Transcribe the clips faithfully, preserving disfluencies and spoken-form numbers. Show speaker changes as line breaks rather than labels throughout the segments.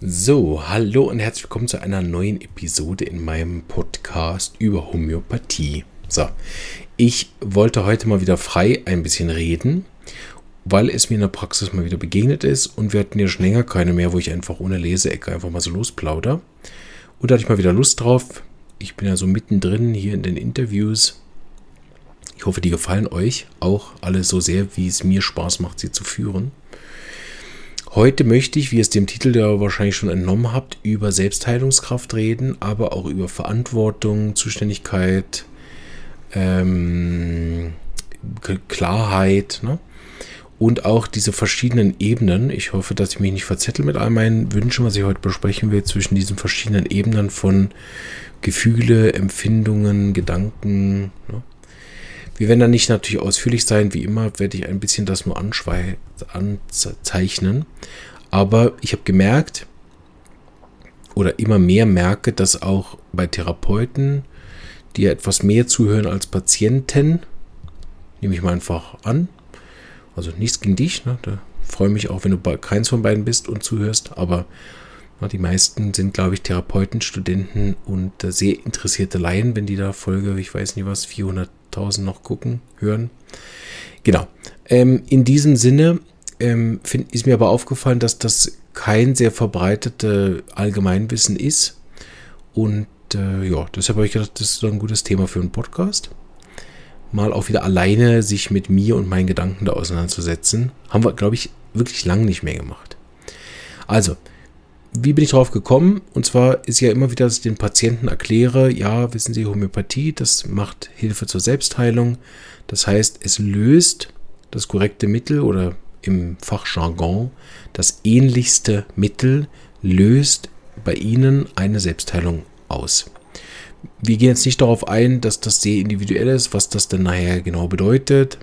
So, hallo und herzlich willkommen zu einer neuen Episode in meinem Podcast über Homöopathie. So, ich wollte heute mal wieder frei ein bisschen reden, weil es mir in der Praxis mal wieder begegnet ist und wir hatten ja schon länger keine mehr, wo ich einfach ohne Leseecke einfach mal so losplauder. Und da hatte ich mal wieder Lust drauf. Ich bin ja so mittendrin hier in den Interviews. Ich hoffe, die gefallen euch auch alle so sehr, wie es mir Spaß macht, sie zu führen. Heute möchte ich, wie ihr es dem Titel ja wahrscheinlich schon entnommen habt, über Selbstheilungskraft reden, aber auch über Verantwortung, Zuständigkeit, ähm, Klarheit, ne? Und auch diese verschiedenen Ebenen. Ich hoffe, dass ich mich nicht verzettel mit all meinen Wünschen, was ich heute besprechen will, zwischen diesen verschiedenen Ebenen von Gefühle, Empfindungen, Gedanken, ne? Wir werden da nicht natürlich ausführlich sein, wie immer werde ich ein bisschen das nur anschwei- anzeichnen. Aber ich habe gemerkt oder immer mehr merke, dass auch bei Therapeuten, die ja etwas mehr zuhören als Patienten, nehme ich mal einfach an, also nichts gegen dich, ne? Da freue mich auch, wenn du keins von beiden bist und zuhörst, aber na, die meisten sind, glaube ich, Therapeuten, Studenten und äh, sehr interessierte Laien, wenn die da Folge, ich weiß nicht was, vierhunderttausend noch gucken, hören. Genau. Ähm, in diesem Sinne ähm, find, ist mir aber aufgefallen, dass das kein sehr verbreitetes Allgemeinwissen ist. Und äh, ja, deshalb habe ich gedacht, das ist doch ein gutes Thema für einen Podcast. Mal auch wieder alleine sich mit mir und meinen Gedanken da auseinanderzusetzen. Haben wir, glaube ich, wirklich lange nicht mehr gemacht. Also, wie bin ich drauf gekommen? Und zwar ist ja immer wieder, dass ich den Patienten erkläre, ja, wissen Sie, Homöopathie, das macht Hilfe zur Selbstheilung. Das heißt, es löst das korrekte Mittel oder im Fachjargon das ähnlichste Mittel löst bei Ihnen eine Selbstheilung aus. Wir gehen jetzt nicht darauf ein, dass das sehr individuell ist, was das denn nachher genau bedeutet,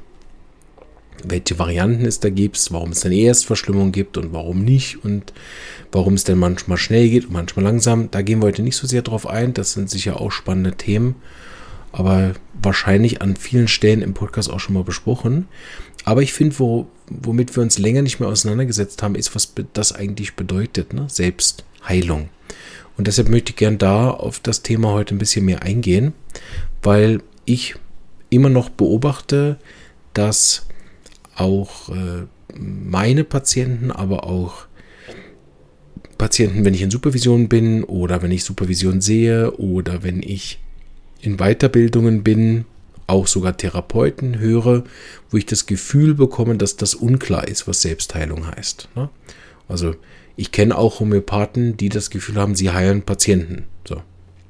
welche Varianten es da gibt, warum es dann Erstverschlimmung gibt und warum nicht und warum es denn manchmal schnell geht und manchmal langsam. Da gehen wir heute nicht so sehr drauf ein, das sind sicher auch spannende Themen, aber wahrscheinlich an vielen Stellen im Podcast auch schon mal besprochen. Aber ich finde, wo, womit wir uns länger nicht mehr auseinandergesetzt haben, ist, was das eigentlich bedeutet, ne? Selbstheilung. Und deshalb möchte ich gern da auf das Thema heute ein bisschen mehr eingehen, weil ich immer noch beobachte, dass auch äh, meine Patienten, aber auch Patienten, wenn ich in Supervision bin oder wenn ich Supervision sehe oder wenn ich in Weiterbildungen bin, auch sogar Therapeuten höre, wo ich das Gefühl bekomme, dass das unklar ist, was Selbstheilung heißt. Ne? Also ich kenne auch Homöopathen, die das Gefühl haben, sie heilen Patienten. So.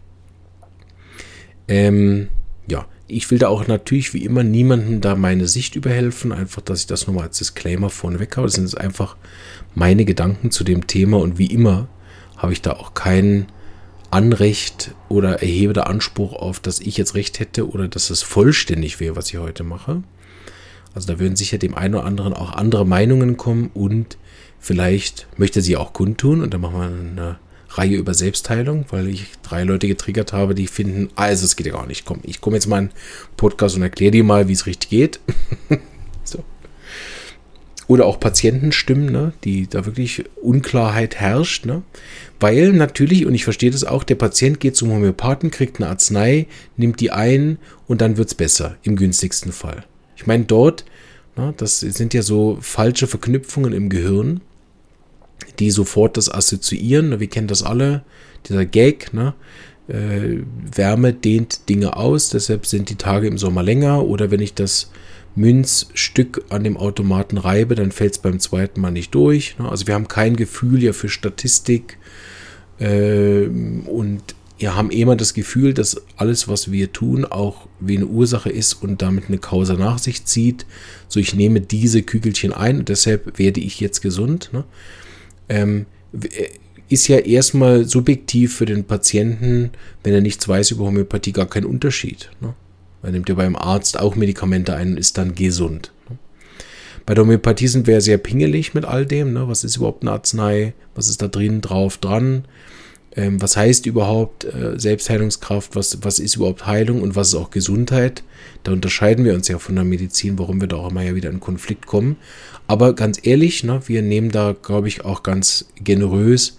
Ähm, ja, ich will da auch natürlich wie immer niemandem da meine Sicht überhelfen, einfach, dass ich das nochmal als Disclaimer vorneweg habe. Das sind jetzt einfach meine Gedanken zu dem Thema und wie immer habe ich da auch kein Anrecht oder erhebe da Anspruch auf, dass ich jetzt recht hätte oder dass es vollständig wäre, was ich heute mache. Also da würden sicher dem einen oder anderen auch andere Meinungen kommen und vielleicht möchte sie auch kundtun und dann machen wir eine Reihe über Selbstheilung, weil ich drei Leute getriggert habe, die finden, also es geht ja gar nicht, komm, ich komme jetzt mal in einen Podcast und erkläre dir mal, wie es richtig geht. So. Oder auch Patientenstimmen, ne, die da wirklich Unklarheit herrscht, ne? Weil natürlich, und ich verstehe das auch, der Patient geht zum Homöopathen, kriegt eine Arznei, nimmt die ein und dann wird es besser, im günstigsten Fall. Ich meine, dort, ne, das sind ja so falsche Verknüpfungen im Gehirn, die sofort das assoziieren. Wir kennen das alle, dieser Gag, ne? äh, Wärme dehnt Dinge aus, deshalb sind die Tage im Sommer länger. Oder wenn ich das Münzstück an dem Automaten reibe, dann fällt es beim zweiten Mal nicht durch. Ne? Also wir haben kein Gefühl ja für Statistik äh, und wir haben immer das Gefühl, dass alles, was wir tun, auch wie eine Ursache ist und damit eine Causa nach sich zieht. So, ich nehme diese Kügelchen ein und deshalb werde ich jetzt gesund. Ne? Ähm, ist ja erstmal subjektiv für den Patienten, wenn er nichts weiß über Homöopathie, gar kein Unterschied. Ne? Man nimmt ja beim Arzt auch Medikamente ein und ist dann gesund. Ne? Bei der Homöopathie sind wir ja sehr pingelig mit all dem. Ne? Was ist überhaupt eine Arznei? Was ist da drin, drauf, dran? Ähm, was heißt überhaupt äh, Selbstheilungskraft? Was, was ist überhaupt Heilung und was ist auch Gesundheit? Da unterscheiden wir uns ja von der Medizin, warum wir da auch immer ja wieder in Konflikt kommen. Aber ganz ehrlich, ne, wir nehmen da, glaube ich, auch ganz generös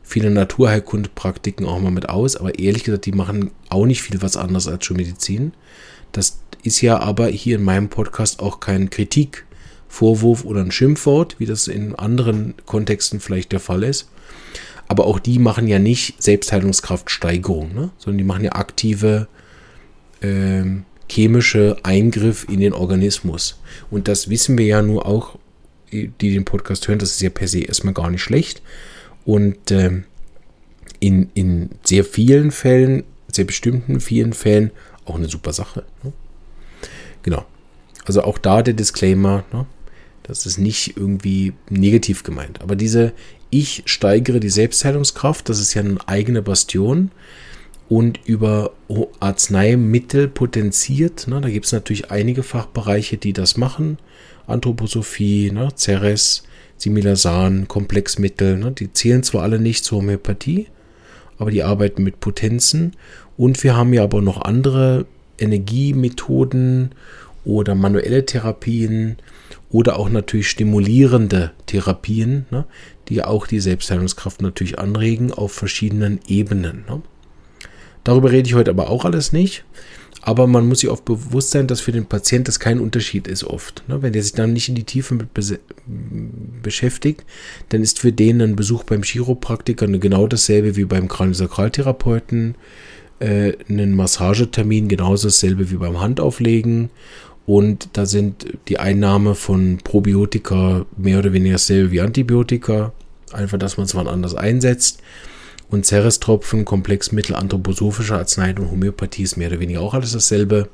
viele Naturheilkundepraktiken auch mal mit aus, aber ehrlich gesagt, die machen auch nicht viel was anderes als Schulmedizin. Das ist ja aber hier in meinem Podcast auch kein Kritik, Vorwurf oder ein Schimpfwort, wie das in anderen Kontexten vielleicht der Fall ist. Aber auch die machen ja nicht Selbstheilungskraftsteigerung, ne? Sondern die machen ja aktive ähm, chemische Eingriff in den Organismus. Und das wissen wir ja nur auch, die den Podcast hören, das ist ja per se erstmal gar nicht schlecht. Und ähm, in, in sehr vielen Fällen, sehr bestimmten vielen Fällen auch eine super Sache. Ne? Genau. Also auch da der Disclaimer, ne? Das ist nicht irgendwie negativ gemeint. Aber diese Ich steigere die Selbstheilungskraft, das ist ja eine eigene Bastion und über Arzneimittel potenziert. Ne? Da gibt es natürlich einige Fachbereiche, die das machen. Anthroposophie, ne? Ceres, Similasan, Komplexmittel. Ne? Die zählen zwar alle nicht zur Homöopathie, aber die arbeiten mit Potenzen. Und wir haben ja aber noch andere Energiemethoden oder manuelle Therapien oder auch natürlich stimulierende Therapien, ne, die auch die Selbstheilungskraft natürlich anregen auf verschiedenen Ebenen. Ne. Darüber rede ich heute aber auch alles nicht. Aber man muss sich oft bewusst sein, dass für den Patient das kein Unterschied ist oft. Ne. Wenn der sich dann nicht in die Tiefe mit be- beschäftigt, dann ist für den ein Besuch beim Chiropraktiker genau dasselbe wie beim Kraniosakraltherapeuten, äh, ein Massagetermin genauso dasselbe wie beim Handauflegen. Und da sind die Einnahme von Probiotika mehr oder weniger dasselbe wie Antibiotika. Einfach, dass man es wann anders einsetzt. Und Ceres-Tropfen, Komplexmittel, anthroposophische Arzneien und Homöopathie ist mehr oder weniger auch alles dasselbe.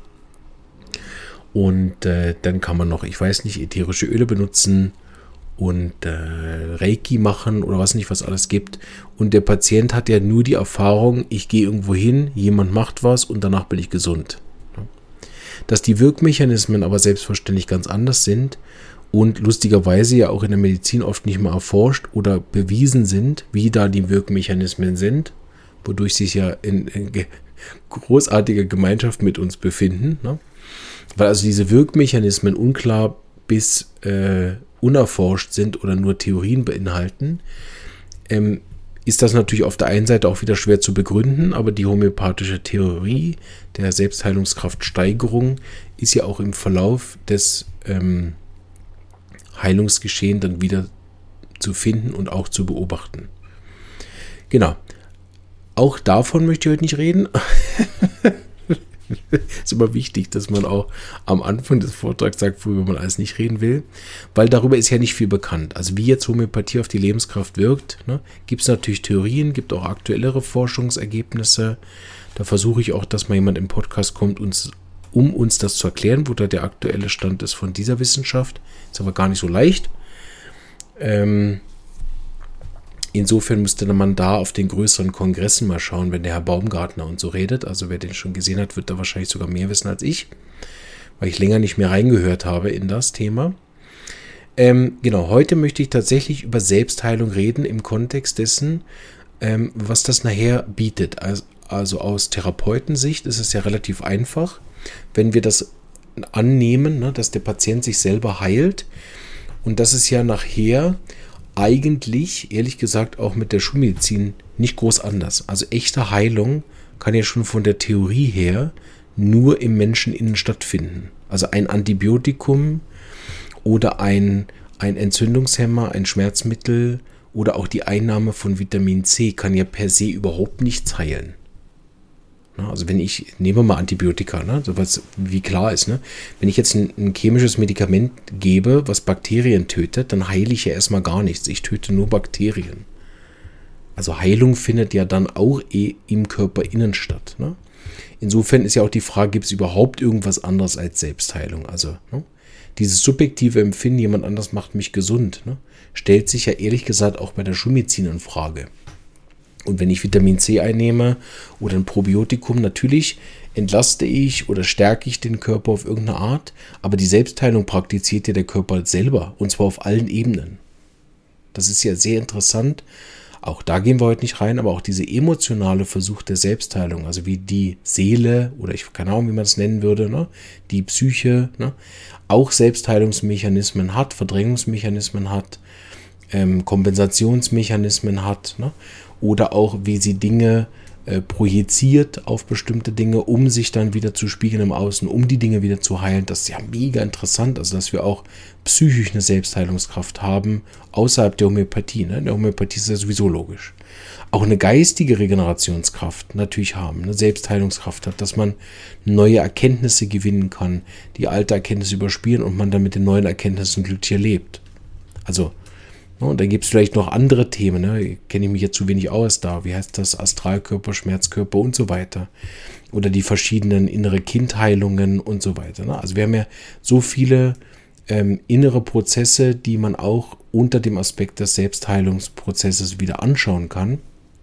Und äh, dann kann man noch, ich weiß nicht, ätherische Öle benutzen und äh, Reiki machen oder was nicht, was alles gibt. Und der Patient hat ja nur die Erfahrung, ich gehe irgendwo hin, jemand macht was und danach bin ich gesund. Dass die Wirkmechanismen aber selbstverständlich ganz anders sind und lustigerweise ja auch in der Medizin oft nicht mal erforscht oder bewiesen sind, wie da die Wirkmechanismen sind, wodurch sie sich ja in, in großartiger Gemeinschaft mit uns befinden. Ne? Weil also diese Wirkmechanismen unklar bis äh, unerforscht sind oder nur Theorien beinhalten, ähm, ist das natürlich auf der einen Seite auch wieder schwer zu begründen, aber die homöopathische Theorie der Selbstheilungskraftsteigerung ist ja auch im Verlauf des ähm, Heilungsgeschehens dann wieder zu finden und auch zu beobachten. Genau. Auch davon möchte ich heute nicht reden. Ist immer wichtig, dass man auch am Anfang des Vortrags sagt, worüber man alles nicht reden will, weil darüber ist ja nicht viel bekannt. Also wie jetzt Homöopathie auf die Lebenskraft wirkt, ne, gibt es natürlich Theorien, gibt auch aktuellere Forschungsergebnisse. Da versuche ich auch, dass mal jemand im Podcast kommt, uns, um uns das zu erklären, wo da der aktuelle Stand ist von dieser Wissenschaft. Ist aber gar nicht so leicht. Ähm, Insofern müsste man da auf den größeren Kongressen mal schauen, wenn der Herr Baumgartner und so redet. Also wer den schon gesehen hat, wird da wahrscheinlich sogar mehr wissen als ich, weil ich länger nicht mehr reingehört habe in das Thema. Ähm, genau, heute möchte ich tatsächlich über Selbstheilung reden im Kontext dessen, ähm, was das nachher bietet. Also, also aus Therapeutensicht ist es ja relativ einfach, wenn wir das annehmen, ne, dass der Patient sich selber heilt. Und das ist ja nachher eigentlich, ehrlich gesagt, auch mit der Schulmedizin nicht groß anders. Also echte Heilung kann ja schon von der Theorie her nur im Menschen innen stattfinden. Also ein Antibiotikum oder ein, ein Entzündungshemmer, ein Schmerzmittel oder auch die Einnahme von Vitamin C kann ja per se überhaupt nichts heilen. Also wenn ich, nehmen wir mal Antibiotika, ne, was wie klar ist, ne, wenn ich jetzt ein, ein chemisches Medikament gebe, was Bakterien tötet, dann heile ich ja erstmal gar nichts. Ich töte nur Bakterien. Also Heilung findet ja dann auch eh im Körper innen statt. Ne? Insofern ist ja auch die Frage, gibt es überhaupt irgendwas anderes als Selbstheilung? Also ne, dieses subjektive Empfinden, jemand anders macht mich gesund, ne, stellt sich ja ehrlich gesagt auch bei der Schulmedizin in Frage. Und wenn ich Vitamin C einnehme oder ein Probiotikum, natürlich entlaste ich oder stärke ich den Körper auf irgendeine Art, aber die Selbstheilung praktiziert ja der Körper selber und zwar auf allen Ebenen. Das ist ja sehr interessant. Auch da gehen wir heute nicht rein, aber auch diese emotionale Versuch der Selbstheilung, also wie die Seele oder ich keine Ahnung, wie man es nennen würde, ne, die Psyche, ne, auch Selbstheilungsmechanismen hat, Verdrängungsmechanismen hat, ähm, Kompensationsmechanismen hat, ne? Oder auch, wie sie Dinge äh, projiziert auf bestimmte Dinge, um sich dann wieder zu spiegeln im Außen, um die Dinge wieder zu heilen. Das ist ja mega interessant, also dass wir auch psychisch eine Selbstheilungskraft haben, außerhalb der Homöopathie. Ne? In der Homöopathie ist das sowieso logisch. Auch eine geistige Regenerationskraft natürlich haben, eine Selbstheilungskraft hat, dass man neue Erkenntnisse gewinnen kann, die alte Erkenntnisse überspielen und man dann mit den neuen Erkenntnissen glücklicher lebt. Also, ne, und dann gibt es vielleicht noch andere Themen, ne? Kenne ich mich jetzt zu wenig aus da, wie heißt das, Astralkörper, Schmerzkörper und so weiter. Oder die verschiedenen innere Kindheilungen und so weiter. Ne? Also wir haben ja so viele ähm, innere Prozesse, die man auch unter dem Aspekt des Selbstheilungsprozesses wieder anschauen kann,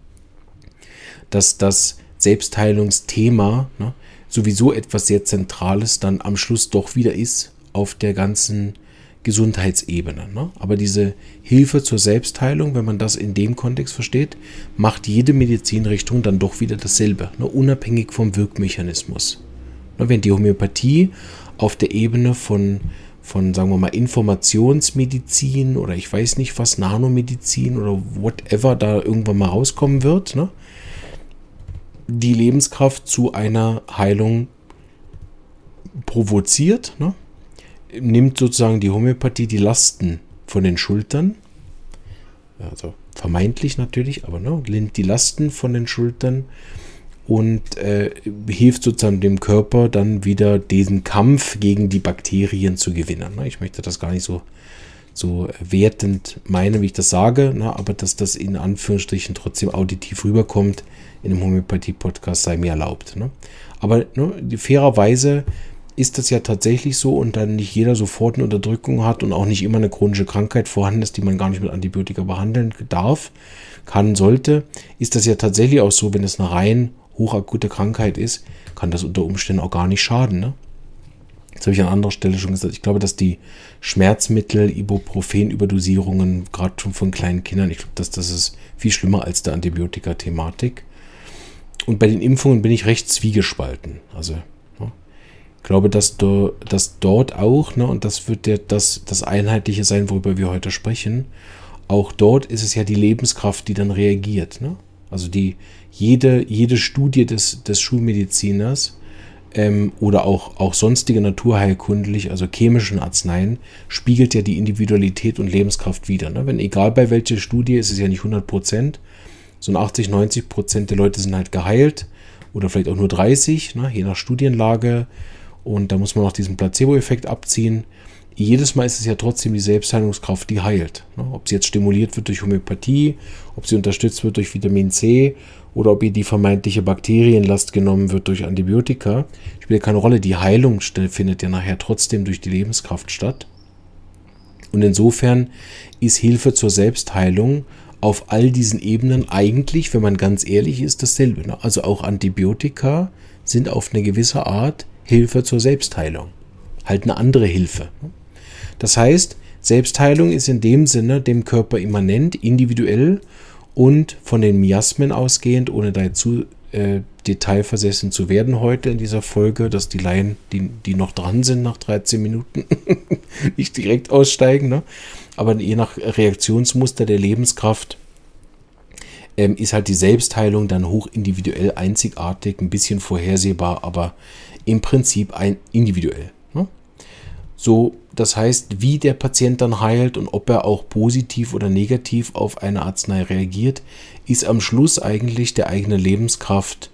dass das Selbstheilungsthema, ne, sowieso etwas sehr Zentrales dann am Schluss doch wieder ist auf der ganzen Gesundheitsebene. Ne? Aber diese Hilfe zur Selbstheilung, wenn man das in dem Kontext versteht, macht jede Medizinrichtung dann doch wieder dasselbe, ne, unabhängig vom Wirkmechanismus. Ne, wenn die Homöopathie auf der Ebene von, von, sagen wir mal, Informationsmedizin oder ich weiß nicht was, Nanomedizin oder whatever da irgendwann mal rauskommen wird, ne, die Lebenskraft zu einer Heilung provoziert, ne? Nimmt sozusagen die Homöopathie die Lasten von den Schultern, also vermeintlich natürlich, aber ne, nimmt die Lasten von den Schultern und äh, hilft sozusagen dem Körper dann wieder diesen Kampf gegen die Bakterien zu gewinnen. Ne? Ich möchte das gar nicht so, so wertend meinen, wie ich das sage, ne? Aber dass das in Anführungsstrichen trotzdem auditiv rüberkommt, in einem Homöopathie-Podcast sei mir erlaubt. Ne? Aber ne, fairerweise ist das ja tatsächlich so und dann nicht jeder sofort eine Unterdrückung hat und auch nicht immer eine chronische Krankheit vorhanden ist, die man gar nicht mit Antibiotika behandeln darf, kann, sollte, ist das ja tatsächlich auch so, wenn es eine rein hochakute Krankheit ist, kann das unter Umständen auch gar nicht schaden. Ne? Das habe ich an anderer Stelle schon gesagt. Ich glaube, dass die Schmerzmittel, Ibuprofen-Überdosierungen, gerade schon von kleinen Kindern, ich glaube, dass das ist viel schlimmer als die Antibiotika-Thematik. Und bei den Impfungen bin ich recht zwiegespalten. Also, ne, ich glaube, dass, do, dass dort auch, ne, und das wird der, das, das Einheitliche sein, worüber wir heute sprechen, auch dort ist es ja die Lebenskraft, die dann reagiert. Ne? Also die, jede, jede Studie des, des Schulmediziners ähm, oder auch, auch sonstige naturheilkundlich, also chemischen Arzneien, spiegelt ja die Individualität und Lebenskraft wider. Ne? Wenn egal bei welcher Studie, ist es ja nicht hundert Prozent, so ein achtzig, neunzig Prozent der Leute sind halt geheilt oder vielleicht auch nur dreißig, ne, je nach Studienlage. Und da muss man auch diesen Placebo-Effekt abziehen. Jedes Mal ist es ja trotzdem die Selbstheilungskraft, die heilt. Ne? Ob sie jetzt stimuliert wird durch Homöopathie, ob sie unterstützt wird durch Vitamin C oder ob ihr die vermeintliche Bakterienlast genommen wird durch Antibiotika, spielt keine Rolle. Die Heilung findet ja nachher trotzdem durch die Lebenskraft statt. Und insofern ist Hilfe zur Selbstheilung auf all diesen Ebenen eigentlich, wenn man ganz ehrlich ist, dasselbe. Ne? Also auch Antibiotika sind auf eine gewisse Art Hilfe zur Selbstheilung. Halt eine andere Hilfe. Das heißt, Selbstheilung ist in dem Sinne dem Körper immanent, individuell und von den Miasmen ausgehend, ohne da jetzt zu äh, detailversessen zu werden heute in dieser Folge, dass die Laien, die, die noch dran sind nach dreizehn Minuten, nicht direkt aussteigen, ne? Aber je nach Reaktionsmuster der Lebenskraft ähm, ist halt die Selbstheilung dann hoch individuell, einzigartig, ein bisschen vorhersehbar, aber im Prinzip ein individuell. Ne? So, das heißt, wie der Patient dann heilt und ob er auch positiv oder negativ auf eine Arznei reagiert, ist am Schluss eigentlich der eigene Lebenskraft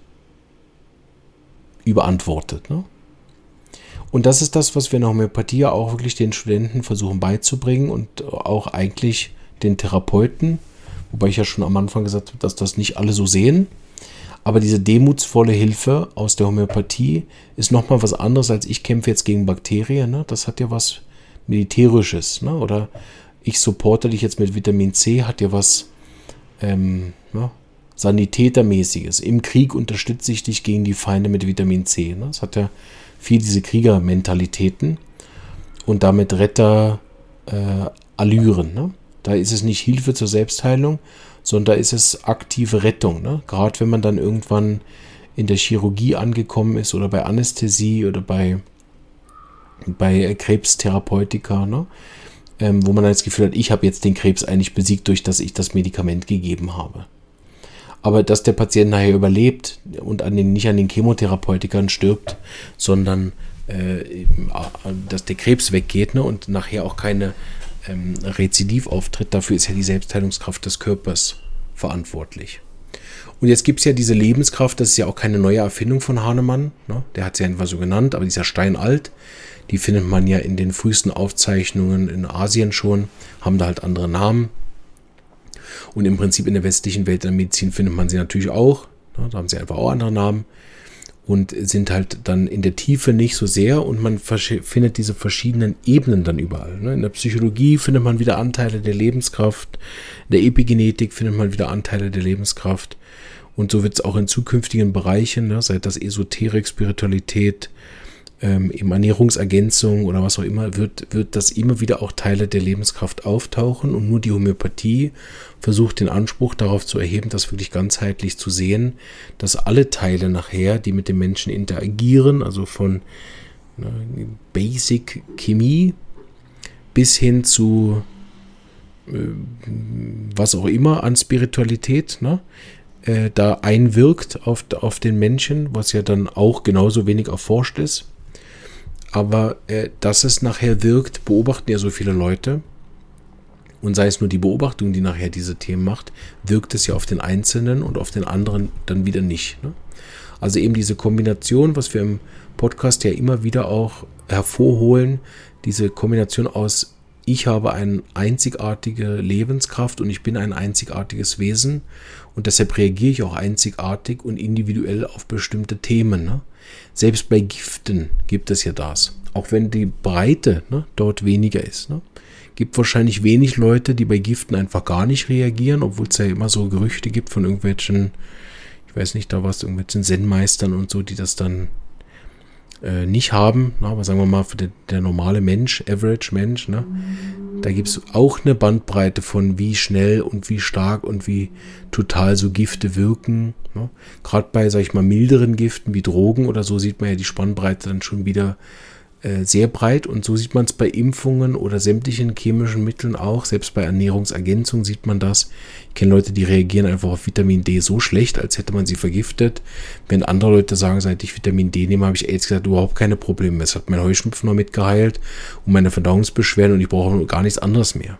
überantwortet. Ne? Und das ist das, was wir in der Homöopathie auch wirklich den Studenten versuchen beizubringen und auch eigentlich den Therapeuten, wobei ich ja schon am Anfang gesagt habe, dass das nicht alle so sehen. Aber diese demutsvolle Hilfe aus der Homöopathie ist nochmal was anderes, als ich kämpfe jetzt gegen Bakterien. Ne? Das hat ja was Militärisches. Ne? Oder ich supporte dich jetzt mit Vitamin C, hat ja was ähm, ne? Sanitätermäßiges. Im Krieg unterstütze ich dich gegen die Feinde mit Vitamin C. Ne? Das hat ja viel diese Kriegermentalitäten und damit Retter äh, Allüren. Ne? Da ist es nicht Hilfe zur Selbstheilung, sondern da ist es aktive Rettung. Ne? Gerade wenn man dann irgendwann in der Chirurgie angekommen ist oder bei Anästhesie oder bei, bei Krebstherapeutika. Ne? ähm, wo man dann das Gefühl hat, ich habe jetzt den Krebs eigentlich besiegt, durch das ich das Medikament gegeben habe. Aber dass der Patient nachher überlebt und an den, nicht an den Chemotherapeutikern stirbt, sondern äh, dass der Krebs weggeht, ne, und nachher auch keine ähm, Rezidiv auftritt, dafür ist ja die Selbstheilungskraft des Körpers verantwortlich. Und jetzt gibt es ja diese Lebenskraft, das ist ja auch keine neue Erfindung von Hahnemann, ne? Der hat es ja einfach so genannt, aber die ist ja steinalt. Die findet man ja in den frühesten Aufzeichnungen in Asien schon, haben da halt andere Namen. Und im Prinzip in der westlichen Welt der Medizin findet man sie natürlich auch, ne? Da haben sie einfach auch andere Namen und sind halt dann in der Tiefe nicht so sehr und man findet diese verschiedenen Ebenen dann überall. Ne? In der Psychologie findet man wieder Anteile der Lebenskraft, in der Epigenetik findet man wieder Anteile der Lebenskraft. Und so wird es auch in zukünftigen Bereichen, ne, sei das Esoterik, Spiritualität, ähm, eben Ernährungsergänzung oder was auch immer, wird, wird das immer wieder auch Teile der Lebenskraft auftauchen. Und nur die Homöopathie versucht den Anspruch darauf zu erheben, das wirklich ganzheitlich zu sehen, dass alle Teile nachher, die mit dem Menschen interagieren, also von ne, Basic Chemie bis hin zu äh, was auch immer an Spiritualität, ne, da einwirkt auf, auf den Menschen, was ja dann auch genauso wenig erforscht ist. Aber äh, dass es nachher wirkt, beobachten ja so viele Leute. Und sei es nur die Beobachtung, die nachher diese Themen macht, wirkt es ja auf den Einzelnen und auf den anderen dann wieder nicht. Ne? Also eben diese Kombination, was wir im Podcast ja immer wieder auch hervorholen, diese Kombination aus ich habe eine einzigartige Lebenskraft und ich bin ein einzigartiges Wesen und deshalb reagiere ich auch einzigartig und individuell auf bestimmte Themen. Ne? Selbst bei Giften gibt es ja das, auch wenn die Breite, ne, dort weniger ist. Ne? Gibt wahrscheinlich wenig Leute, die bei Giften einfach gar nicht reagieren, obwohl es ja immer so Gerüchte gibt von irgendwelchen, ich weiß nicht, da was, irgendwelchen Zen-Meistern und so, die das dann Äh, nicht haben, na, aber sagen wir mal für den, der normale Mensch, Average Mensch, ne, da gibt es auch eine Bandbreite von wie schnell und wie stark und wie total so Gifte wirken. Ne. Gerade bei, sag ich mal, milderen Giften wie Drogen oder so sieht man ja die Spannbreite dann schon wieder äh, sehr breit und so sieht man es bei Impfungen oder sämtlichen chemischen Mitteln auch, selbst bei Ernährungsergänzung sieht man das. Ich kenne Leute, die reagieren einfach auf Vitamin D so schlecht, als hätte man sie vergiftet. Wenn andere Leute sagen, seit ich Vitamin D nehme, habe ich ehrlich gesagt überhaupt keine Probleme. Es hat mein Heuschnupfen noch mitgeheilt und meine Verdauungsbeschwerden und ich brauche gar nichts anderes mehr.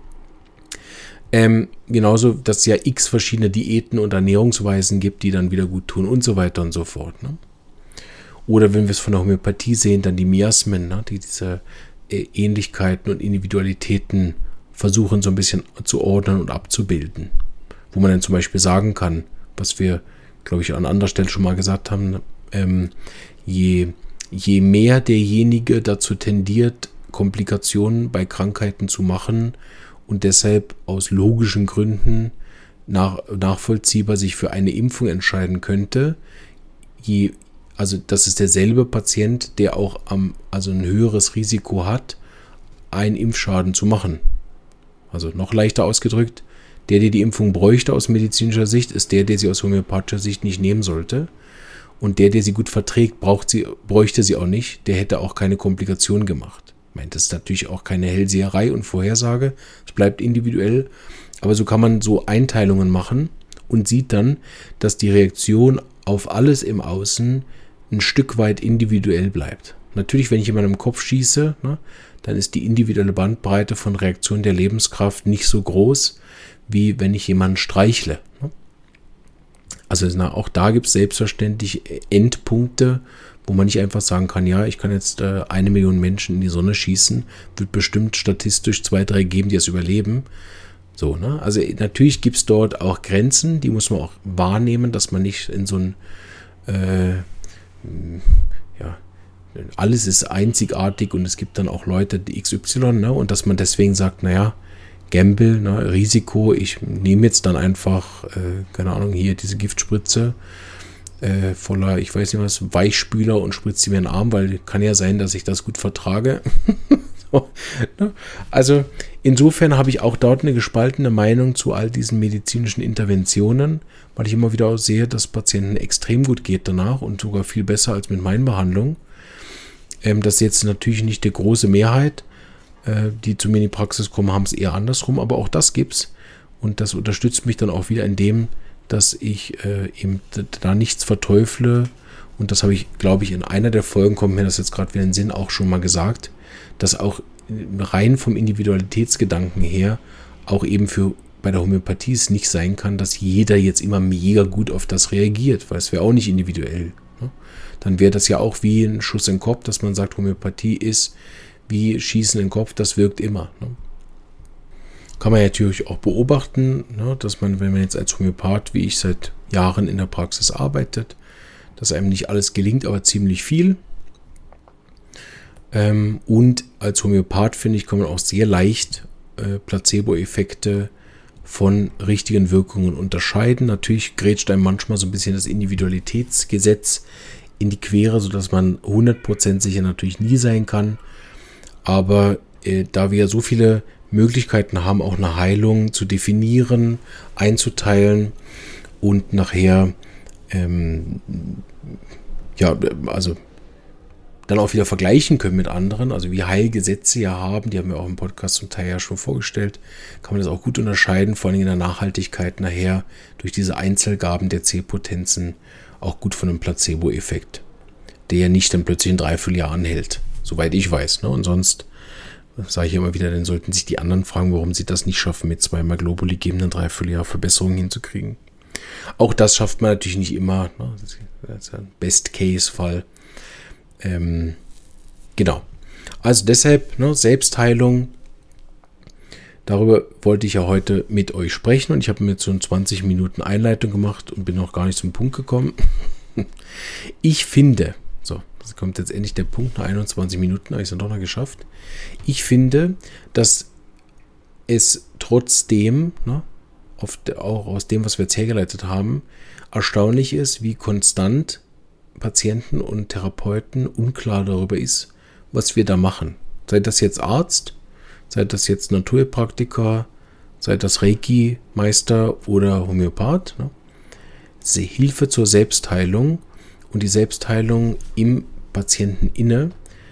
Ähm, genauso, dass es ja x verschiedene Diäten und Ernährungsweisen gibt, die dann wieder gut tun und so weiter und so fort. Ne? Oder wenn wir es von der Homöopathie sehen, dann die Miasmen, ne, die diese äh, Ähnlichkeiten und Individualitäten versuchen so ein bisschen zu ordnen und abzubilden. Wo man dann zum Beispiel sagen kann, was wir, glaube ich, an anderer Stelle schon mal gesagt haben, ähm, je, je mehr derjenige dazu tendiert, Komplikationen bei Krankheiten zu machen und deshalb aus logischen Gründen nach, nachvollziehbar sich für eine Impfung entscheiden könnte, je Also das ist derselbe Patient, der auch am, also ein höheres Risiko hat, einen Impfschaden zu machen. Also noch leichter ausgedrückt, der, der die Impfung bräuchte aus medizinischer Sicht, ist der, der sie aus homöopathischer Sicht nicht nehmen sollte. Und der, der sie gut verträgt, braucht sie, bräuchte sie auch nicht. Der hätte auch keine Komplikationen gemacht. Ich meine, das ist natürlich auch keine Hellseherei und Vorhersage. Es bleibt individuell. Aber so kann man so Einteilungen machen und sieht dann, dass die Reaktion auf alles im Außen ein Stück weit individuell bleibt. Natürlich, wenn ich jemanden im Kopf schieße, ne, dann ist die individuelle Bandbreite von Reaktionen der Lebenskraft nicht so groß, wie wenn ich jemanden streichle. Ne. Also na, auch da gibt es selbstverständlich Endpunkte, wo man nicht einfach sagen kann, ja, ich kann jetzt äh, eine Million Menschen in die Sonne schießen, wird bestimmt statistisch zwei, drei geben, die es überleben. So, ne? Also natürlich gibt es dort auch Grenzen, die muss man auch wahrnehmen, dass man nicht in so ein äh, ja, alles ist einzigartig und es gibt dann auch Leute, die X Y, ne? Und dass man deswegen sagt, naja, Gamble, ne? Risiko, ich nehme jetzt dann einfach, äh, keine Ahnung, hier diese Giftspritze äh, voller, ich weiß nicht was, Weichspüler und spritze sie mir in den Arm, weil kann ja sein, dass ich das gut vertrage. so, ne? Also insofern habe ich auch dort eine gespaltene Meinung zu all diesen medizinischen Interventionen, weil ich immer wieder auch sehe, dass Patienten extrem gut geht danach und sogar viel besser als mit meinen Behandlungen. Ähm, das ist jetzt natürlich nicht die große Mehrheit, äh, die zu mir in die Praxis kommen, haben es eher andersrum, aber auch das gibt's. Und das unterstützt mich dann auch wieder in dem, dass ich äh, eben da nichts verteufle. Und das habe ich, glaube ich, in einer der Folgen, kommt mir das jetzt gerade wieder in den Sinn, auch schon mal gesagt, dass auch rein vom Individualitätsgedanken her auch eben für bei der Homöopathie es nicht sein kann, dass jeder jetzt immer mega gut auf das reagiert, weil es wäre auch nicht individuell. Ne? Dann wäre das ja auch wie ein Schuss in den Kopf, dass man sagt, Homöopathie ist wie Schießen in den Kopf, das wirkt immer. Ne? Kann man ja natürlich auch beobachten, ne, dass man, wenn man jetzt als Homöopath, wie ich seit Jahren in der Praxis arbeitet, dass einem nicht alles gelingt, aber ziemlich viel. Ähm, und als Homöopath, finde ich, kann man auch sehr leicht äh, Placebo-Effekte von richtigen Wirkungen unterscheiden. Natürlich grätscht einem manchmal so ein bisschen das Individualitätsgesetz in die Quere, sodass man hundert Prozent sicher natürlich nie sein kann. Aber äh, da wir so viele Möglichkeiten haben, auch eine Heilung zu definieren, einzuteilen und nachher ähm, ja, also dann auch wieder vergleichen können mit anderen, also wie Heilgesetze ja haben, die haben wir auch im Podcast zum Teil ja schon vorgestellt, kann man das auch gut unterscheiden, vor allem in der Nachhaltigkeit nachher durch diese Einzelgaben der C-Potenzen auch gut von einem Placebo-Effekt, der ja nicht dann plötzlich ein Dreivierteljahr anhält, soweit ich weiß. Ne? Und sonst sage ich immer wieder, dann sollten sich die anderen fragen, warum sie das nicht schaffen, mit zweimal Globuli geben, ein Dreivierteljahr Verbesserungen hinzukriegen. Auch das schafft man natürlich nicht immer. Ne? Das ist ein Best-Case-Fall. Ähm, genau. Also deshalb, ne, Selbstheilung, darüber wollte ich ja heute mit euch sprechen und ich habe mir jetzt so eine zwanzig Minuten Einleitung gemacht und bin noch gar nicht zum Punkt gekommen. Ich finde, so, das kommt jetzt endlich der Punkt, nach einundzwanzig Minuten habe ich es dann doch noch geschafft. Ich finde, dass es trotzdem, ne, auf de, auch aus dem, was wir jetzt hergeleitet haben, erstaunlich ist, wie konstant Patienten und Therapeuten unklar darüber ist, was wir da machen. Sei das jetzt Arzt, sei das jetzt Naturheilpraktiker, sei das Reiki-Meister oder Homöopath. Ne? Diese Hilfe zur Selbstheilung und die Selbstheilung im Patienten inne.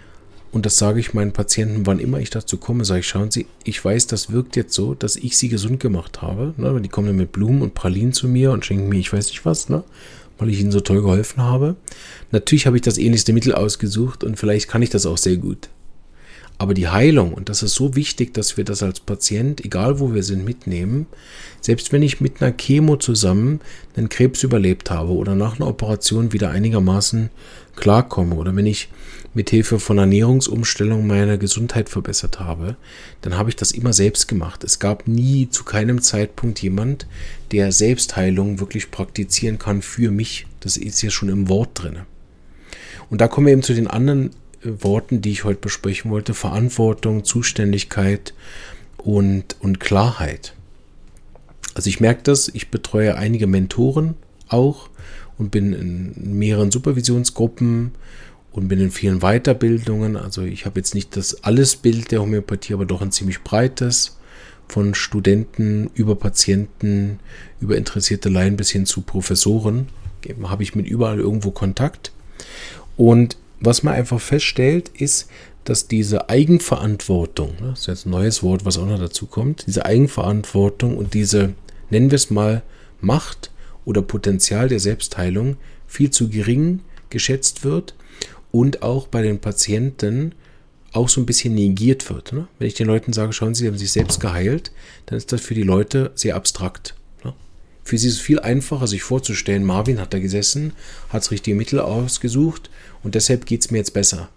Und das sage ich meinen Patienten, wann immer ich dazu komme, sage ich, schauen Sie, ich weiß, das wirkt jetzt so, dass ich Sie gesund gemacht habe. Ne? Die kommen dann mit Blumen und Pralinen zu mir und schenken mir, ich weiß nicht was, ne? Weil ich ihnen so toll geholfen habe. Natürlich habe ich das ähnlichste Mittel ausgesucht und vielleicht kann ich das auch sehr gut. Aber die Heilung, und das ist so wichtig, dass wir das als Patient, egal wo wir sind, mitnehmen, selbst wenn ich mit einer Chemo zusammen einen Krebs überlebt habe oder nach einer Operation wieder einigermaßen klarkomme oder wenn ich mit Hilfe von Ernährungsumstellung meine Gesundheit verbessert habe, dann habe ich das immer selbst gemacht. Es gab nie zu keinem Zeitpunkt jemand, der Selbstheilung wirklich praktizieren kann für mich. Das ist hier schon im Wort drin. Und da kommen wir eben zu den anderen Worten, die ich heute besprechen wollte: Verantwortung, Zuständigkeit und, und Klarheit. Also ich merke das, ich betreue einige Mentoren auch und bin in mehreren Supervisionsgruppen und bin in vielen Weiterbildungen. Also ich habe jetzt nicht das alles Bild der Homöopathie, aber doch ein ziemlich breites, von Studenten über Patienten, über interessierte Laien bis hin zu Professoren. Habe ich mit überall irgendwo Kontakt. Und was man einfach feststellt, ist, dass diese Eigenverantwortung, das ist jetzt ein neues Wort, was auch noch dazu kommt, diese Eigenverantwortung und diese, nennen wir es mal, Macht oder Potenzial der Selbstheilung viel zu gering geschätzt wird und auch bei den Patienten auch so ein bisschen negiert wird. Ne? Wenn ich den Leuten sage, schauen Sie, Sie haben sich selbst geheilt, dann ist das für die Leute sehr abstrakt. Ne? Für sie ist es viel einfacher, sich vorzustellen, Marvin hat da gesessen, hat das richtige Mittel ausgesucht und deshalb geht es mir jetzt besser.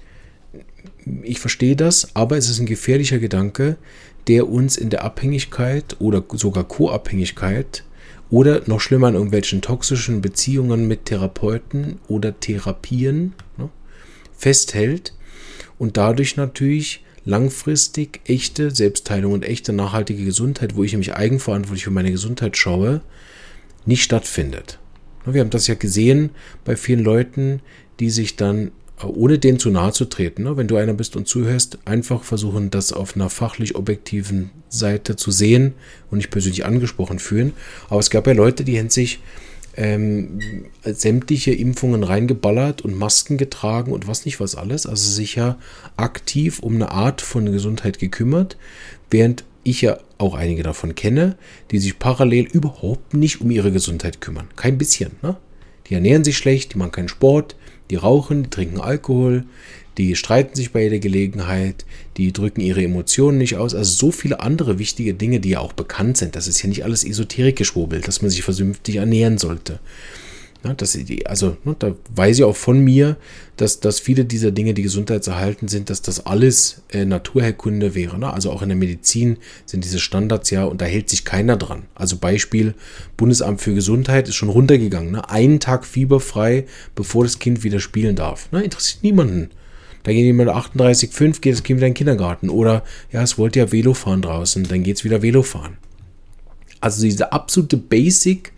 Ich verstehe das, aber es ist ein gefährlicher Gedanke, der uns in der Abhängigkeit oder sogar Co-Abhängigkeit oder noch schlimmer in irgendwelchen toxischen Beziehungen mit Therapeuten oder Therapien, ne, festhält und dadurch natürlich langfristig echte Selbstheilung und echte nachhaltige Gesundheit, wo ich nämlich eigenverantwortlich für meine Gesundheit schaue, nicht stattfindet. Wir haben das ja gesehen bei vielen Leuten, die sich dann, ohne denen zu nahe zu treten, wenn du einer bist und zuhörst, einfach versuchen, das auf einer fachlich objektiven Seite zu sehen und nicht persönlich angesprochen fühlen. Aber es gab ja Leute, die haben sich ähm, sämtliche Impfungen reingeballert und Masken getragen und was nicht was alles. Also sich ja aktiv um eine Art von Gesundheit gekümmert, während ich ja auch einige davon kenne, die sich parallel überhaupt nicht um ihre Gesundheit kümmern. Kein bisschen, ne? Die ernähren sich schlecht, die machen keinen Sport, die rauchen, die trinken Alkohol, die streiten sich bei jeder Gelegenheit, die drücken ihre Emotionen nicht aus. Also so viele andere wichtige Dinge, die ja auch bekannt sind. Das ist ja nicht alles Esoterik-Geschwurbel, dass man sich vernünftig ernähren sollte. Ja, das, also, ne, da weiß ich auch von mir, dass, dass viele dieser Dinge, die gesundheitserhaltend sind, dass das alles äh, Naturheilkunde wäre. Ne? Also auch in der Medizin sind diese Standards ja, und da hält sich keiner dran. Also Beispiel, Bundesamt für Gesundheit ist schon runtergegangen. Ne? Einen Tag fieberfrei, bevor das Kind wieder spielen darf. Ne? Interessiert niemanden. Da geht jemand achtunddreißig Komma fünf, geht das Kind wieder in den Kindergarten. Oder, ja, es wollte ja Velo fahren draußen, dann geht es wieder Velo fahren. Also diese absolute Basic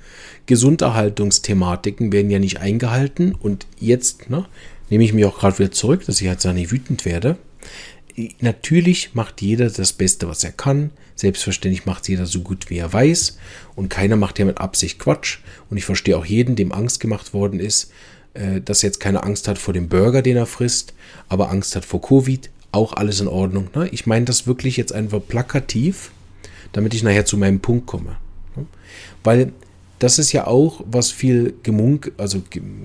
Gesunderhaltungsthematiken werden ja nicht eingehalten. Und jetzt ne, nehme ich mich auch gerade wieder zurück, dass ich jetzt da nicht wütend werde. Natürlich macht jeder das Beste, was er kann. Selbstverständlich macht jeder so gut, wie er weiß. Und keiner macht ja mit Absicht Quatsch. Und ich verstehe auch jeden, dem Angst gemacht worden ist, dass er jetzt keine Angst hat vor dem Burger, den er frisst, aber Angst hat vor Covid. Auch alles in Ordnung. Ne? Ich meine das wirklich jetzt einfach plakativ, damit ich nachher zu meinem Punkt komme. Weil das ist ja auch, was viel gemunk, also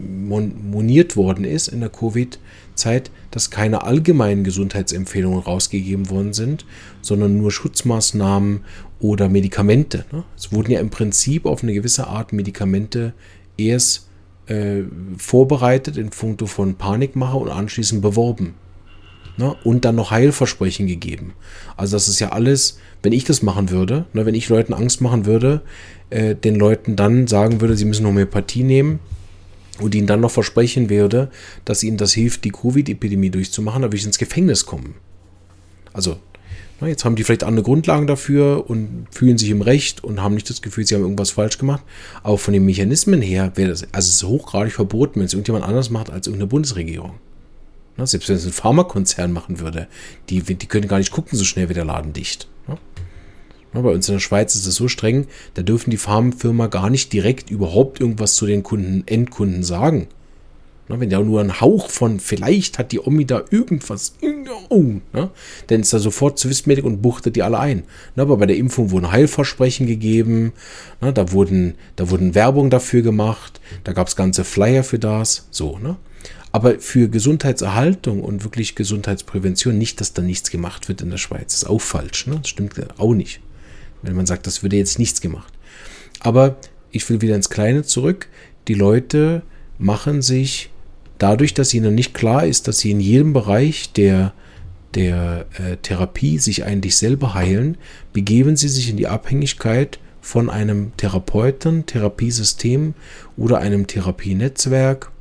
moniert worden ist in der Covid-Zeit, dass keine allgemeinen Gesundheitsempfehlungen rausgegeben worden sind, sondern nur Schutzmaßnahmen oder Medikamente. Ne? Es wurden ja im Prinzip auf eine gewisse Art Medikamente erst äh, vorbereitet in puncto von Panikmache und anschließend beworben. Ne? Und dann noch Heilversprechen gegeben. Also das ist ja alles, wenn ich das machen würde, ne, wenn ich Leuten Angst machen würde, äh, den Leuten dann sagen würde, sie müssen Homöopathie nehmen und ihnen dann noch versprechen würde, dass ihnen das hilft, die Covid-Epidemie durchzumachen, dann würde ich ins Gefängnis kommen. Also, na, jetzt haben die vielleicht andere Grundlagen dafür und fühlen sich im Recht und haben nicht das Gefühl, sie haben irgendwas falsch gemacht. Aber von den Mechanismen her wäre das, also es ist hochgradig verboten, wenn es irgendjemand anders macht als irgendeine Bundesregierung. Na, selbst wenn es ein Pharmakonzern machen würde, die, die können gar nicht gucken, so schnell wie der Laden dicht. Na? Na, bei uns in der Schweiz ist es so streng, da dürfen die Pharmafirma gar nicht direkt überhaupt irgendwas zu den Kunden, Endkunden sagen. Na, wenn der nur einen Hauch von, vielleicht hat die Omi da irgendwas, oh, na, dann ist da sofort Swissmedic und buchtet die alle ein. Na, aber bei der Impfung wurden Heilversprechen gegeben, na, da wurden, da wurden Werbung dafür gemacht, da gab es ganze Flyer für das, so, ne? Aber für Gesundheitserhaltung und wirklich Gesundheitsprävention nicht, dass da nichts gemacht wird in der Schweiz. Das ist auch falsch, ne? Das stimmt auch nicht. Wenn man sagt, das würde jetzt nichts gemacht. Aber ich will wieder ins Kleine zurück. Die Leute machen sich dadurch, dass ihnen nicht klar ist, dass sie in jedem Bereich der, der äh, Therapie sich eigentlich selber heilen, begeben sie sich in die Abhängigkeit von einem Therapeuten, Therapiesystem oder einem Therapienetzwerk.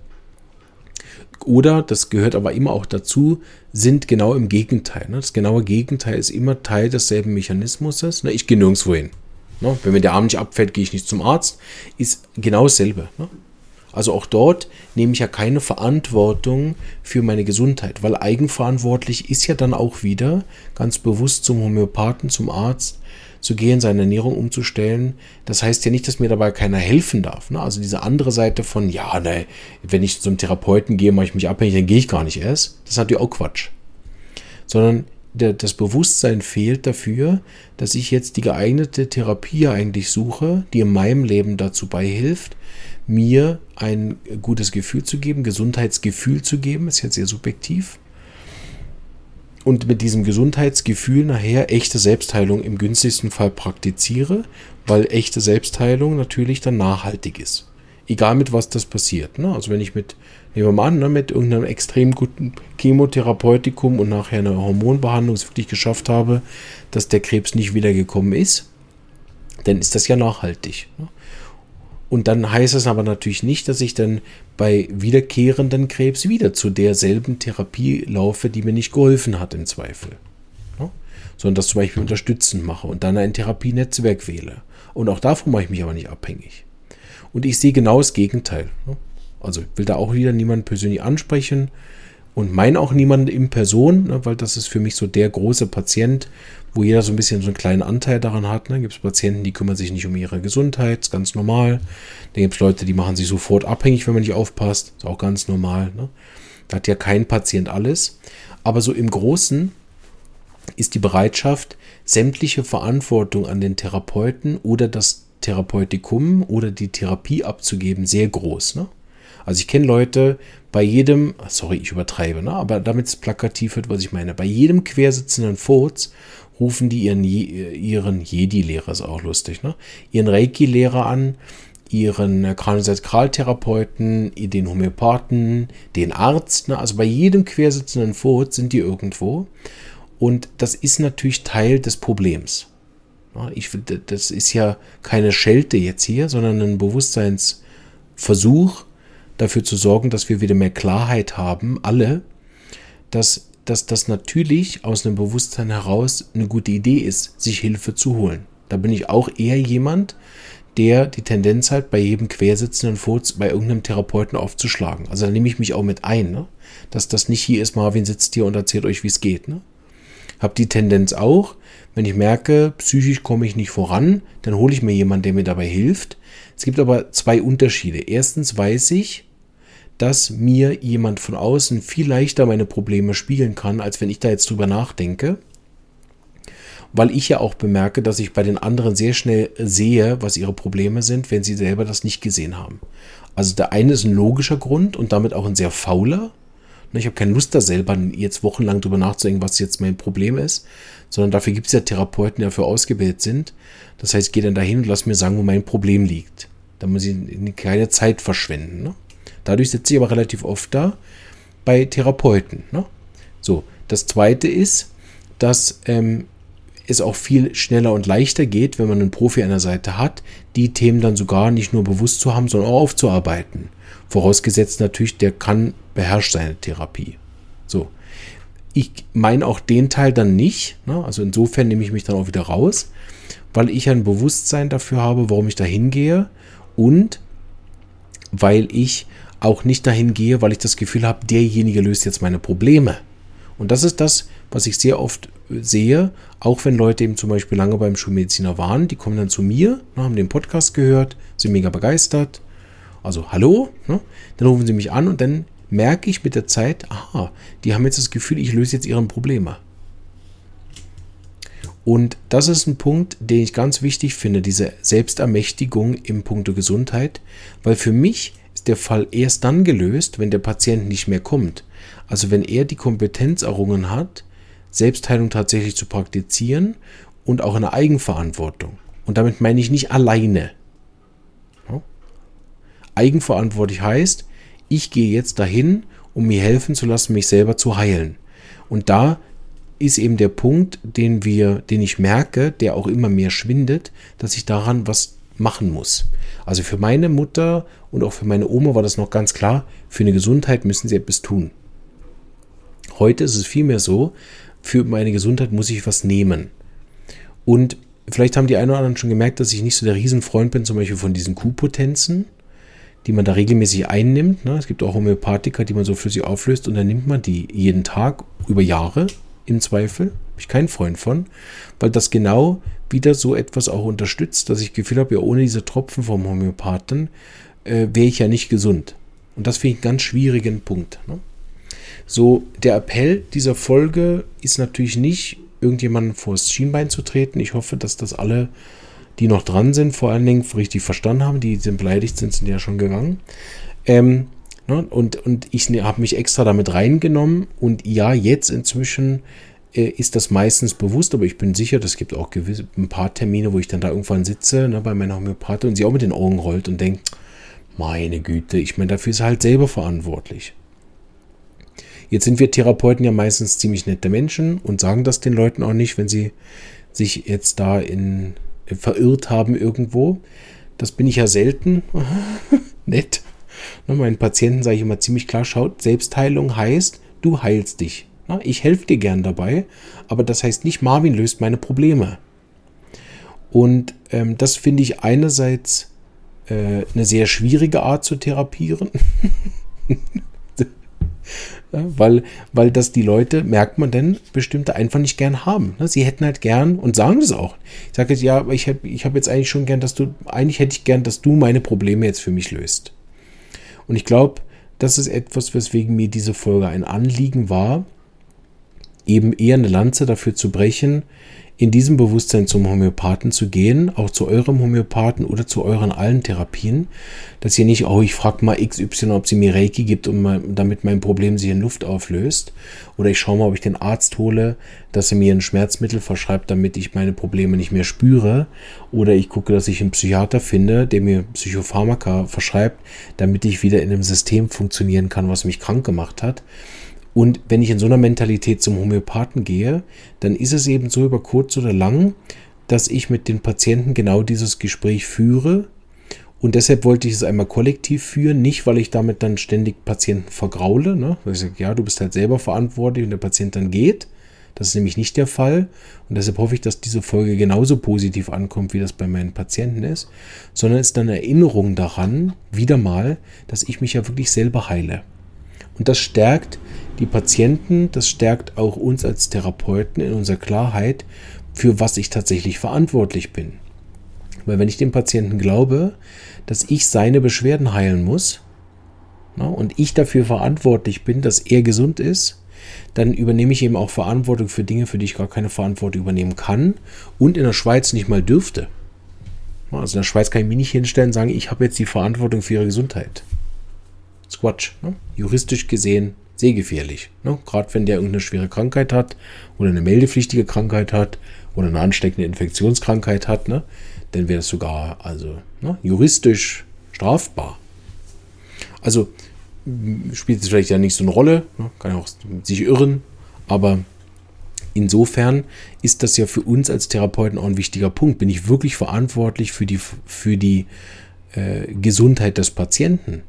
Oder, das gehört aber immer auch dazu, sind genau im Gegenteil. Das genaue Gegenteil ist immer Teil desselben Mechanismus. Ich gehe nirgendwo hin. Wenn mir der Arm nicht abfällt, gehe ich nicht zum Arzt. Ist genau dasselbe. Also auch dort nehme ich ja keine Verantwortung für meine Gesundheit, weil eigenverantwortlich ist ja dann auch wieder ganz bewusst zum Homöopathen, zum Arzt zu gehen, seine Ernährung umzustellen. Das heißt ja nicht, dass mir dabei keiner helfen darf. Ne? Also diese andere Seite von, ja, ne, wenn ich zum Therapeuten gehe, mache ich mich abhängig, dann gehe ich gar nicht erst. Das ist natürlich auch Quatsch. Sondern der, das Bewusstsein fehlt dafür, dass ich jetzt die geeignete Therapie eigentlich suche, die in meinem Leben dazu beihilft, mir ein gutes Gefühl zu geben, Gesundheitsgefühl zu geben, ist jetzt sehr subjektiv. Und mit diesem Gesundheitsgefühl nachher echte Selbstheilung im günstigsten Fall praktiziere, weil echte Selbstheilung natürlich dann nachhaltig ist. Egal mit was das passiert. Ne? Also wenn ich mit, nehmen wir mal an, ne, mit irgendeinem extrem guten Chemotherapeutikum und nachher eine Hormonbehandlung es wirklich geschafft habe, dass der Krebs nicht wiedergekommen ist, dann ist das ja nachhaltig. Ne? Und dann heißt es aber natürlich nicht, dass ich dann bei wiederkehrenden Krebs wieder zu derselben Therapie laufe, die mir nicht geholfen hat im Zweifel. Ja? Sondern das zum Beispiel unterstützend mache und dann ein Therapienetzwerk wähle. Und auch davon mache ich mich aber nicht abhängig. Und ich sehe genau das Gegenteil. Ja? Also ich will da auch wieder niemanden persönlich ansprechen und meine auch niemanden in Person, ne, weil das ist für mich so der große Patient, wo jeder so ein bisschen so einen kleinen Anteil daran hat. Ne? Gibt es Patienten, die kümmern sich nicht um ihre Gesundheit, ist ganz normal. Dann gibt es Leute, die machen sich sofort abhängig, wenn man nicht aufpasst, ist auch ganz normal. Ne? Da hat ja kein Patient alles. Aber so im Großen ist die Bereitschaft, sämtliche Verantwortung an den Therapeuten oder das Therapeutikum oder die Therapie abzugeben, sehr groß. Ne? Also ich kenne Leute, bei jedem, sorry, ich übertreibe, ne? aber damit es plakativ wird, was ich meine, bei jedem quersitzenden Furz rufen die ihren, ihren Jedi-Lehrer, ist auch lustig, ne? ihren Reiki-Lehrer an, ihren Kraniosakraltherapeuten, den Homöopathen, den Arzt. Ne? Also bei jedem quersitzenden Furz sind die irgendwo. Und das ist natürlich Teil des Problems. Ja, ich, das ist ja keine Schelte jetzt hier, sondern ein Bewusstseinsversuch, dafür zu sorgen, dass wir wieder mehr Klarheit haben, alle, dass, dass das natürlich aus einem Bewusstsein heraus eine gute Idee ist, sich Hilfe zu holen. Da bin ich auch eher jemand, der die Tendenz hat, bei jedem quersitzenden Furz bei irgendeinem Therapeuten aufzuschlagen. Also da nehme ich mich auch mit ein, ne? Dass das nicht hier ist, Marvin sitzt hier und erzählt euch, wie es geht. Ne? Habe die Tendenz auch, wenn ich merke, psychisch komme ich nicht voran, dann hole ich mir jemanden, der mir dabei hilft. Es gibt aber zwei Unterschiede. Erstens weiß ich, dass mir jemand von außen viel leichter meine Probleme spiegeln kann, als wenn ich da jetzt drüber nachdenke. Weil ich ja auch bemerke, dass ich bei den anderen sehr schnell sehe, was ihre Probleme sind, wenn sie selber das nicht gesehen haben. Also der eine ist ein logischer Grund und damit auch ein sehr fauler. Ich habe keine Lust, da selber jetzt wochenlang drüber nachzudenken, was jetzt mein Problem ist, sondern dafür gibt es ja Therapeuten, die dafür ausgebildet sind. Das heißt, ich gehe dann dahin und lasse mir sagen, wo mein Problem liegt. Da muss ich keine Zeit verschwenden. Ne? Dadurch sitze ich aber relativ oft da bei Therapeuten. Ne? So, das Zweite ist, dass ähm, es auch viel schneller und leichter geht, wenn man einen Profi an der Seite hat, die Themen dann sogar nicht nur bewusst zu haben, sondern auch aufzuarbeiten. Vorausgesetzt natürlich, der kann beherrscht seine Therapie. So, ich meine auch den Teil dann nicht, ne? Also insofern nehme ich mich dann auch wieder raus, weil ich ein Bewusstsein dafür habe, warum ich da hingehe und weil ich auch nicht dahin gehe, weil ich das Gefühl habe, derjenige löst jetzt meine Probleme. Und das ist das, was ich sehr oft sehe, auch wenn Leute eben zum Beispiel lange beim Schulmediziner waren, die kommen dann zu mir, haben den Podcast gehört, sind mega begeistert, also hallo, ne? Dann rufen sie mich an und dann merke ich mit der Zeit, aha, die haben jetzt das Gefühl, ich löse jetzt ihre Probleme. Und das ist ein Punkt, den ich ganz wichtig finde, diese Selbstermächtigung im Punkto Gesundheit, weil für mich ist der Fall erst dann gelöst, wenn der Patient nicht mehr kommt. Also wenn er die Kompetenz errungen hat, Selbstheilung tatsächlich zu praktizieren und auch eine Eigenverantwortung. Und damit meine ich nicht alleine. Ja? Eigenverantwortlich heißt, ich gehe jetzt dahin, um mir helfen zu lassen, mich selber zu heilen. Und da ist eben der Punkt, den wir, den ich merke, der auch immer mehr schwindet, dass ich daran was machen muss. Also für meine Mutter und auch für meine Oma war das noch ganz klar, für eine Gesundheit müssen sie etwas tun. Heute ist es vielmehr so, für meine Gesundheit muss ich was nehmen. Und vielleicht haben die einen oder anderen schon gemerkt, dass ich nicht so der Riesenfreund bin, zum Beispiel von diesen Q-Potenzen, die man da regelmäßig einnimmt. Es gibt auch Homöopathika, die man so flüssig auflöst und dann nimmt man die jeden Tag über Jahre im Zweifel. Bin ich kein Freund von, weil das genau wieder so etwas auch unterstützt, dass ich das Gefühl habe, ja, ohne diese Tropfen vom Homöopathen äh, wäre ich ja nicht gesund. Und das finde ich einen ganz schwierigen Punkt. Ne? So, der Appell dieser Folge ist natürlich nicht, irgendjemanden vors Schienbein zu treten. Ich hoffe, dass das alle, die noch dran sind, vor allen Dingen richtig verstanden haben, die sind beleidigt sind, sind ja schon gegangen. Ähm, ne, und, und ich habe mich extra damit reingenommen und ja, jetzt inzwischen äh, ist das meistens bewusst, aber ich bin sicher, es gibt auch gewisse, ein paar Termine, wo ich dann da irgendwann sitze, ne, bei meiner Homöopathin und sie auch mit den Augen rollt und denkt, meine Güte, ich meine, dafür ist er halt selber verantwortlich. Jetzt sind wir Therapeuten ja meistens ziemlich nette Menschen und sagen das den Leuten auch nicht, wenn sie sich jetzt da in verirrt haben irgendwo. Das bin ich ja selten. Nett. Meinen Patienten sage ich immer ziemlich klar, schaut, Selbstheilung heißt, du heilst dich. Ich helfe dir gern dabei, aber das heißt nicht, Marvin löst meine Probleme. Und ähm, das finde ich einerseits äh, eine sehr schwierige Art zu therapieren. Ja, weil, weil das die Leute, merkt man denn, bestimmte einfach nicht gern haben. Ne? Sie hätten halt gern und sagen das auch. Ich sage jetzt, ja, aber ich habe ich hab jetzt eigentlich schon gern, dass du, eigentlich hätte ich gern, dass du meine Probleme jetzt für mich löst. Und ich glaube, das ist etwas, weswegen mir diese Folge ein Anliegen war, eben eher eine Lanze dafür zu brechen, in diesem Bewusstsein zum Homöopathen zu gehen, auch zu eurem Homöopathen oder zu euren allen Therapien, dass ihr nicht, oh, ich frage mal X Y, ob sie mir Reiki gibt, und mal, damit mein Problem sich in Luft auflöst, oder ich schaue mal, ob ich den Arzt hole, dass er mir ein Schmerzmittel verschreibt, damit ich meine Probleme nicht mehr spüre, oder ich gucke, dass ich einen Psychiater finde, der mir Psychopharmaka verschreibt, damit ich wieder in einem System funktionieren kann, was mich krank gemacht hat. Und wenn ich in so einer Mentalität zum Homöopathen gehe, dann ist es eben so über kurz oder lang, dass ich mit den Patienten genau dieses Gespräch führe. Und deshalb wollte ich es einmal kollektiv führen, nicht weil ich damit dann ständig Patienten vergraule. Ne? Weil ich sage, ja, du bist halt selber verantwortlich und der Patient dann geht. Das ist nämlich nicht der Fall. Und deshalb hoffe ich, dass diese Folge genauso positiv ankommt, wie das bei meinen Patienten ist. Sondern es ist dann eine Erinnerung daran, wieder mal, dass ich mich ja wirklich selber heile. Und das stärkt die Patienten, das stärkt auch uns als Therapeuten in unserer Klarheit, für was ich tatsächlich verantwortlich bin. Weil wenn ich dem Patienten glaube, dass ich seine Beschwerden heilen muss, na, und ich dafür verantwortlich bin, dass er gesund ist, dann übernehme ich eben auch Verantwortung für Dinge, für die ich gar keine Verantwortung übernehmen kann und in der Schweiz nicht mal dürfte. Also in der Schweiz kann ich mich nicht hinstellen und sagen, ich habe jetzt die Verantwortung für ihre Gesundheit. Das ist Quatsch. Ne? Juristisch gesehen sehr gefährlich. Ne? Gerade wenn der irgendeine schwere Krankheit hat oder eine meldepflichtige Krankheit hat oder eine ansteckende Infektionskrankheit hat, ne? Dann wäre das sogar also ne? juristisch strafbar. Also spielt es vielleicht ja nicht so eine Rolle, ne? Kann ja auch sich irren, aber insofern ist das ja für uns als Therapeuten auch ein wichtiger Punkt. Bin ich wirklich verantwortlich für die, für die äh, Gesundheit des Patienten?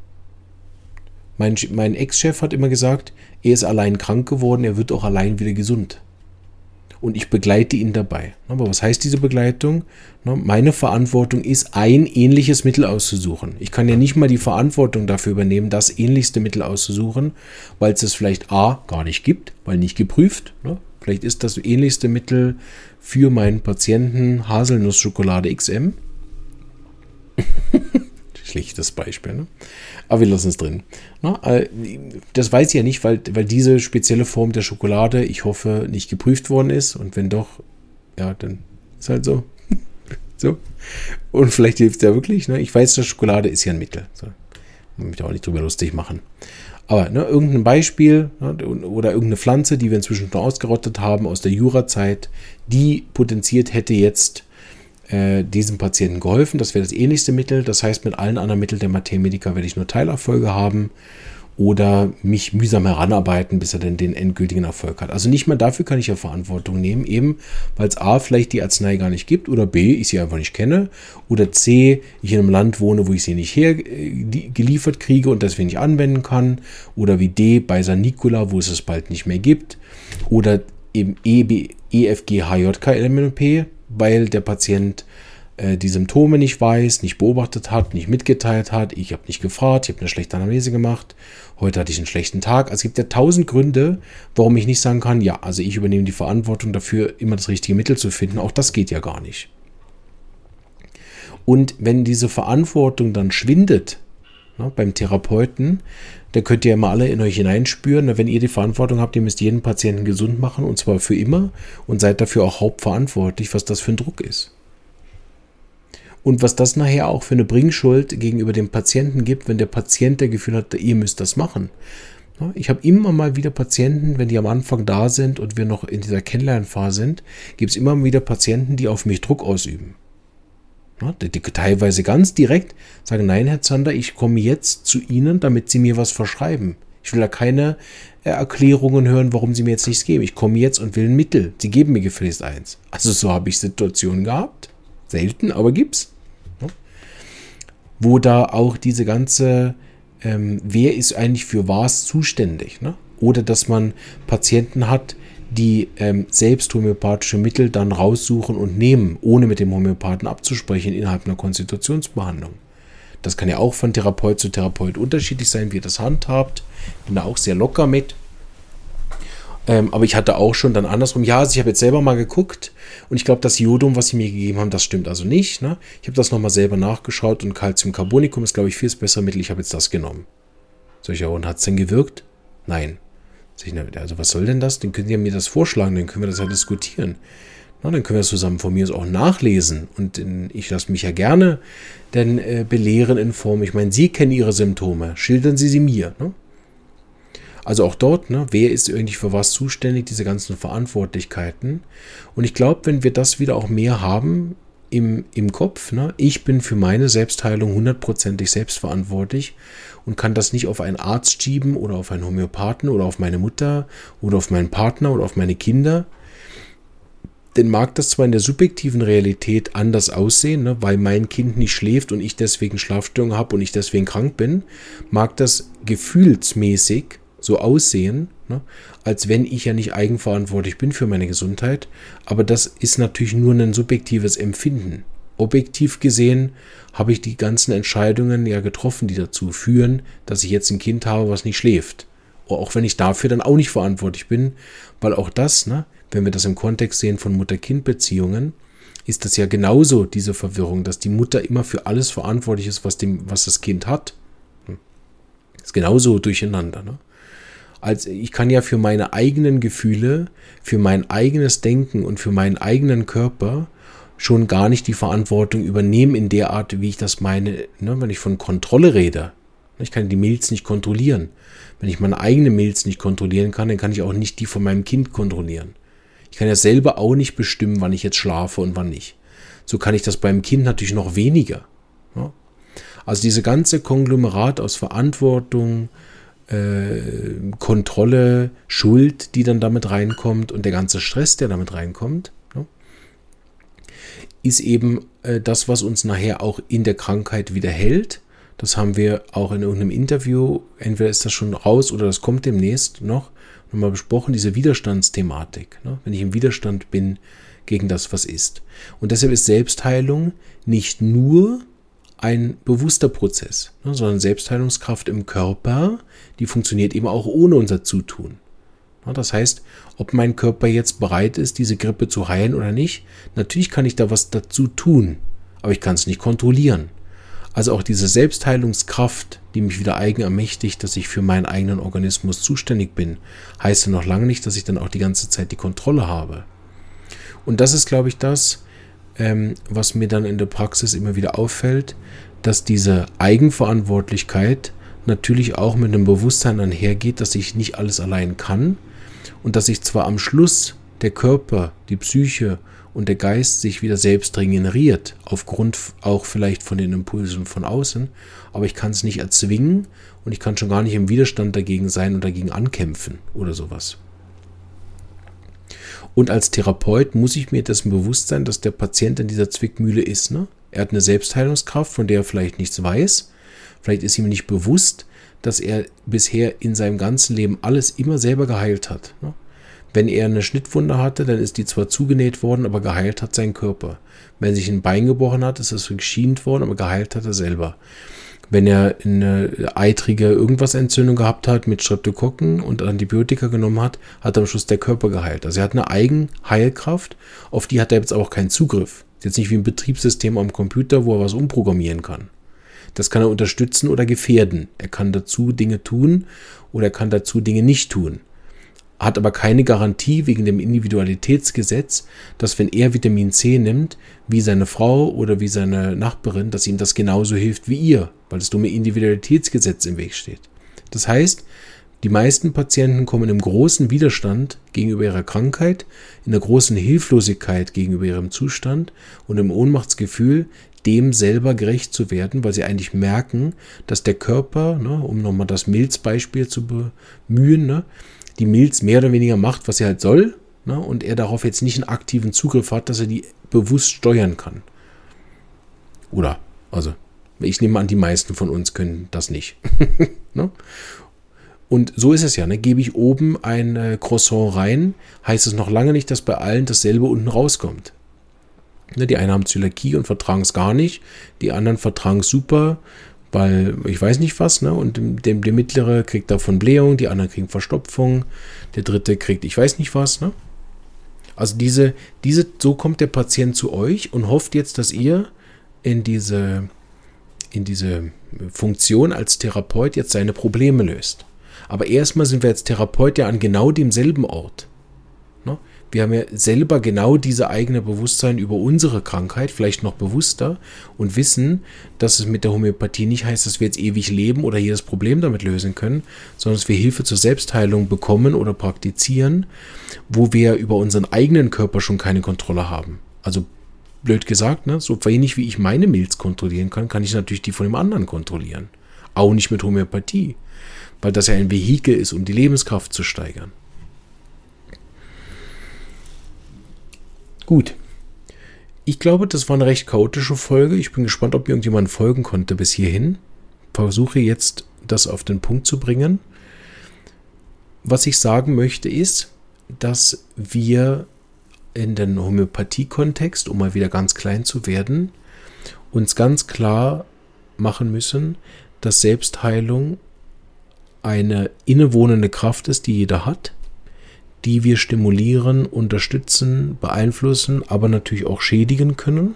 Mein, mein Ex-Chef hat immer gesagt, er ist allein krank geworden, er wird auch allein wieder gesund. Und ich begleite ihn dabei. Aber was heißt diese Begleitung? Meine Verantwortung ist, ein ähnliches Mittel auszusuchen. Ich kann ja nicht mal die Verantwortung dafür übernehmen, das ähnlichste Mittel auszusuchen, weil es es vielleicht A gar nicht gibt, weil nicht geprüft. Vielleicht ist das ähnlichste Mittel für meinen Patienten Haselnussschokolade X M. Schlechtes Beispiel, ne? Aber wir lassen es drin. Na, das weiß ich ja nicht, weil, weil diese spezielle Form der Schokolade, ich hoffe, nicht geprüft worden ist. Und wenn doch, ja, dann ist halt so. so. Und vielleicht hilft es ja wirklich. Ne? Ich weiß, dass Schokolade ist ja ein Mittel. So. Man möchte auch nicht drüber lustig machen. Aber ne, irgendein Beispiel, ne, oder irgendeine Pflanze, die wir inzwischen schon ausgerottet haben aus der Jurazeit, die potenziert hätte jetzt diesem Patienten geholfen. Das wäre das ähnlichste Mittel. Das heißt, mit allen anderen Mitteln der Mathematiker werde ich nur Teilerfolge haben oder mich mühsam heranarbeiten, bis er denn den endgültigen Erfolg hat. Also nicht mal dafür kann ich ja Verantwortung nehmen, eben weil es A, vielleicht die Arznei gar nicht gibt, oder B, ich sie einfach nicht kenne, oder C, ich in einem Land wohne, wo ich sie nicht hergeliefert kriege und deswegen nicht anwenden kann, oder wie D, bei San Nicola, wo es es bald nicht mehr gibt, oder eben E, B, E, F, G, H, J, K, L, M, N, P, weil der Patient äh, die Symptome nicht weiß, nicht beobachtet hat, nicht mitgeteilt hat. Ich habe nicht gefragt, ich habe eine schlechte Anamnese gemacht. Heute hatte ich einen schlechten Tag. Also es gibt ja tausend Gründe, warum ich nicht sagen kann, ja, also ich übernehme die Verantwortung dafür, immer das richtige Mittel zu finden. Auch das geht ja gar nicht. Und wenn diese Verantwortung dann schwindet, ne, beim Therapeuten, da könnt ihr immer alle in euch hineinspüren. Wenn ihr die Verantwortung habt, ihr müsst jeden Patienten gesund machen und zwar für immer und seid dafür auch hauptverantwortlich, was das für ein Druck ist. Und was das nachher auch für eine Bringschuld gegenüber dem Patienten gibt, wenn der Patient das Gefühl hat, ihr müsst das machen. Ich habe immer mal wieder Patienten, wenn die am Anfang da sind und wir noch in dieser Kennenlernphase sind, gibt es immer mal wieder Patienten, die auf mich Druck ausüben. Ja, die, die teilweise ganz direkt sagen, nein, Herr Zander, ich komme jetzt zu Ihnen, damit Sie mir was verschreiben. Ich will da keine äh, Erklärungen hören, warum Sie mir jetzt nichts geben. Ich komme jetzt und will ein Mittel. Sie geben mir gefälligst eins. Also so habe ich Situationen gehabt. Selten, aber gibt's. Ja. Wo da auch diese ganze, ähm, wer ist eigentlich für was zuständig? Ne? Oder dass man Patienten hat, die ähm, selbst homöopathische Mittel dann raussuchen und nehmen, ohne mit dem Homöopathen abzusprechen innerhalb einer Konstitutionsbehandlung. Das kann ja auch von Therapeut zu Therapeut unterschiedlich sein, wie ihr das handhabt. Bin da auch sehr locker mit. Ähm, aber ich hatte auch schon dann andersrum, ja, also ich habe jetzt selber mal geguckt und ich glaube, das Jodum, was sie mir gegeben haben, das stimmt also nicht. Ne? Ich habe das nochmal selber nachgeschaut und Calciumcarbonicum ist, glaube ich, viel das bessere Mittel. Ich habe jetzt das genommen. Sag ich, ja, und hat es denn gewirkt? Nein. Sag ich, na, also was soll denn das? Dann können Sie ja mir das vorschlagen, dann können wir das ja diskutieren. Na, dann können wir das zusammen von mir aus auch nachlesen. Und in, ich lasse mich ja gerne denn äh, belehren in Form, ich meine, Sie kennen Ihre Symptome, schildern Sie sie mir. Ne? Also auch dort, ne, wer ist irgendwie für was zuständig, diese ganzen Verantwortlichkeiten. Und ich glaube, wenn wir das wieder auch mehr haben im, im Kopf, ne, ich bin für meine Selbstheilung hundertprozentig selbstverantwortlich und kann das nicht auf einen Arzt schieben oder auf einen Homöopathen oder auf meine Mutter oder auf meinen Partner oder auf meine Kinder. Denn mag das zwar in der subjektiven Realität anders aussehen, ne, weil mein Kind nicht schläft und ich deswegen Schlafstörungen habe und ich deswegen krank bin, mag das gefühlsmäßig so aussehen, ne, als wenn ich ja nicht eigenverantwortlich bin für meine Gesundheit. Aber das ist natürlich nur ein subjektives Empfinden. Objektiv gesehen habe ich die ganzen Entscheidungen ja getroffen, die dazu führen, dass ich jetzt ein Kind habe, was nicht schläft. Auch wenn ich dafür dann auch nicht verantwortlich bin, weil auch das, ne, wenn wir das im Kontext sehen von Mutter-Kind-Beziehungen, ist das ja genauso diese Verwirrung, dass die Mutter immer für alles verantwortlich ist, was, dem, was das Kind hat. Ist genauso durcheinander, ne? Also ich kann ja für meine eigenen Gefühle, für mein eigenes Denken und für meinen eigenen Körper schon gar nicht die Verantwortung übernehmen in der Art, wie ich das meine, ne, wenn ich von Kontrolle rede. Ich kann die Milz nicht kontrollieren. Wenn ich meine eigene Milz nicht kontrollieren kann, dann kann ich auch nicht die von meinem Kind kontrollieren. Ich kann ja selber auch nicht bestimmen, wann ich jetzt schlafe und wann nicht. So kann ich das beim Kind natürlich noch weniger. Ja? Also diese ganze Konglomerat aus Verantwortung, äh, Kontrolle, Schuld, die dann damit reinkommt und der ganze Stress, der damit reinkommt, ja, ist eben äh, das, was uns nachher auch in der Krankheit wieder hält. Das haben wir auch in irgendeinem Interview, entweder ist das schon raus oder das kommt demnächst noch, nochmal besprochen, diese Widerstandsthematik, ne? Wenn ich im Widerstand bin gegen das, was ist. Und deshalb ist Selbstheilung nicht nur ein bewusster Prozess, ne, sondern Selbstheilungskraft im Körper, die funktioniert eben auch ohne unser Zutun. Ja, das heißt, ob mein Körper jetzt bereit ist, diese Grippe zu heilen oder nicht, natürlich kann ich da was dazu tun, aber ich kann es nicht kontrollieren. Also auch diese Selbstheilungskraft, die mich wieder eigen ermächtigt, dass ich für meinen eigenen Organismus zuständig bin, heißt ja noch lange nicht, dass ich dann auch die ganze Zeit die Kontrolle habe. Und das ist, glaube ich, das, ähm, was mir dann in der Praxis immer wieder auffällt, dass diese Eigenverantwortlichkeit natürlich auch mit einem Bewusstsein einhergeht, dass ich nicht alles allein kann und dass ich zwar am Schluss der Körper, die Psyche und der Geist sich wieder selbst regeneriert, aufgrund auch vielleicht von den Impulsen von außen, aber ich kann es nicht erzwingen und ich kann schon gar nicht im Widerstand dagegen sein und dagegen ankämpfen oder sowas. Und als Therapeut muss ich mir dessen bewusst sein, dass der Patient in dieser Zwickmühle ist. Ne? Er hat eine Selbstheilungskraft, von der er vielleicht nichts weiß. Vielleicht ist ihm nicht bewusst, dass er bisher in seinem ganzen Leben alles immer selber geheilt hat. Ne? Wenn er eine Schnittwunde hatte, dann ist die zwar zugenäht worden, aber geheilt hat sein Körper. Wenn er sich ein Bein gebrochen hat, ist es geschient worden, aber geheilt hat er selber. Wenn er eine eitrige irgendwas Entzündung gehabt hat mit Streptokokken und Antibiotika genommen hat, hat am Schluss der Körper geheilt. Also er hat eine Eigenheilkraft, auf die hat er jetzt auch keinen Zugriff. Das ist jetzt nicht wie ein Betriebssystem am Computer, wo er was umprogrammieren kann. Das kann er unterstützen oder gefährden. Er kann dazu Dinge tun oder er kann dazu Dinge nicht tun. Hat aber keine Garantie wegen dem Individualitätsgesetz, dass wenn er Vitamin C nimmt, wie seine Frau oder wie seine Nachbarin, dass ihm das genauso hilft wie ihr, weil das dumme Individualitätsgesetz im Weg steht. Das heißt, die meisten Patienten kommen im großen Widerstand gegenüber ihrer Krankheit, in der großen Hilflosigkeit gegenüber ihrem Zustand und im Ohnmachtsgefühl, dem selber gerecht zu werden, weil sie eigentlich merken, dass der Körper, ne, um nochmal das Milzbeispiel zu bemühen, ne, die Milz mehr oder weniger macht, was sie halt soll, ne, und er darauf jetzt nicht einen aktiven Zugriff hat, dass er die bewusst steuern kann. Oder, also, ich nehme an, die meisten von uns können das nicht. Ne? Und so ist es ja, ne? Gebe ich oben ein äh, Croissant rein, heißt es noch lange nicht, dass bei allen dasselbe unten rauskommt. Ne, die einen haben Zöliakie und vertragen es gar nicht, die anderen vertragen es super, weil ich weiß nicht was, ne? Und der, der mittlere kriegt davon Blähung, die anderen kriegen Verstopfung, der dritte kriegt ich weiß nicht was, ne? Also diese, diese, so kommt der Patient zu euch und hofft jetzt, dass ihr in diese, in diese Funktion als Therapeut jetzt seine Probleme löst. Aber erstmal sind wir als Therapeut ja an genau demselben Ort. Ne? Wir haben ja selber genau diese eigene Bewusstsein über unsere Krankheit, vielleicht noch bewusster, und wissen, dass es mit der Homöopathie nicht heißt, dass wir jetzt ewig leben oder jedes Problem damit lösen können, sondern dass wir Hilfe zur Selbstheilung bekommen oder praktizieren, wo wir über unseren eigenen Körper schon keine Kontrolle haben. Also blöd gesagt, ne? So wenig wie ich meine Milz kontrollieren kann, kann ich natürlich die von dem anderen kontrollieren. Auch nicht mit Homöopathie, weil das ja ein Vehikel ist, um die Lebenskraft zu steigern. Gut. Ich glaube, das war eine recht chaotische Folge. Ich bin gespannt, ob mir irgendjemand folgen konnte bis hierhin. Versuche jetzt, das auf den Punkt zu bringen. Was ich sagen möchte ist, dass wir in den Homöopathie-Kontext, um mal wieder ganz klein zu werden, uns ganz klar machen müssen, dass Selbstheilung eine innewohnende Kraft ist, die jeder hat, die wir stimulieren, unterstützen, beeinflussen, aber natürlich auch schädigen können.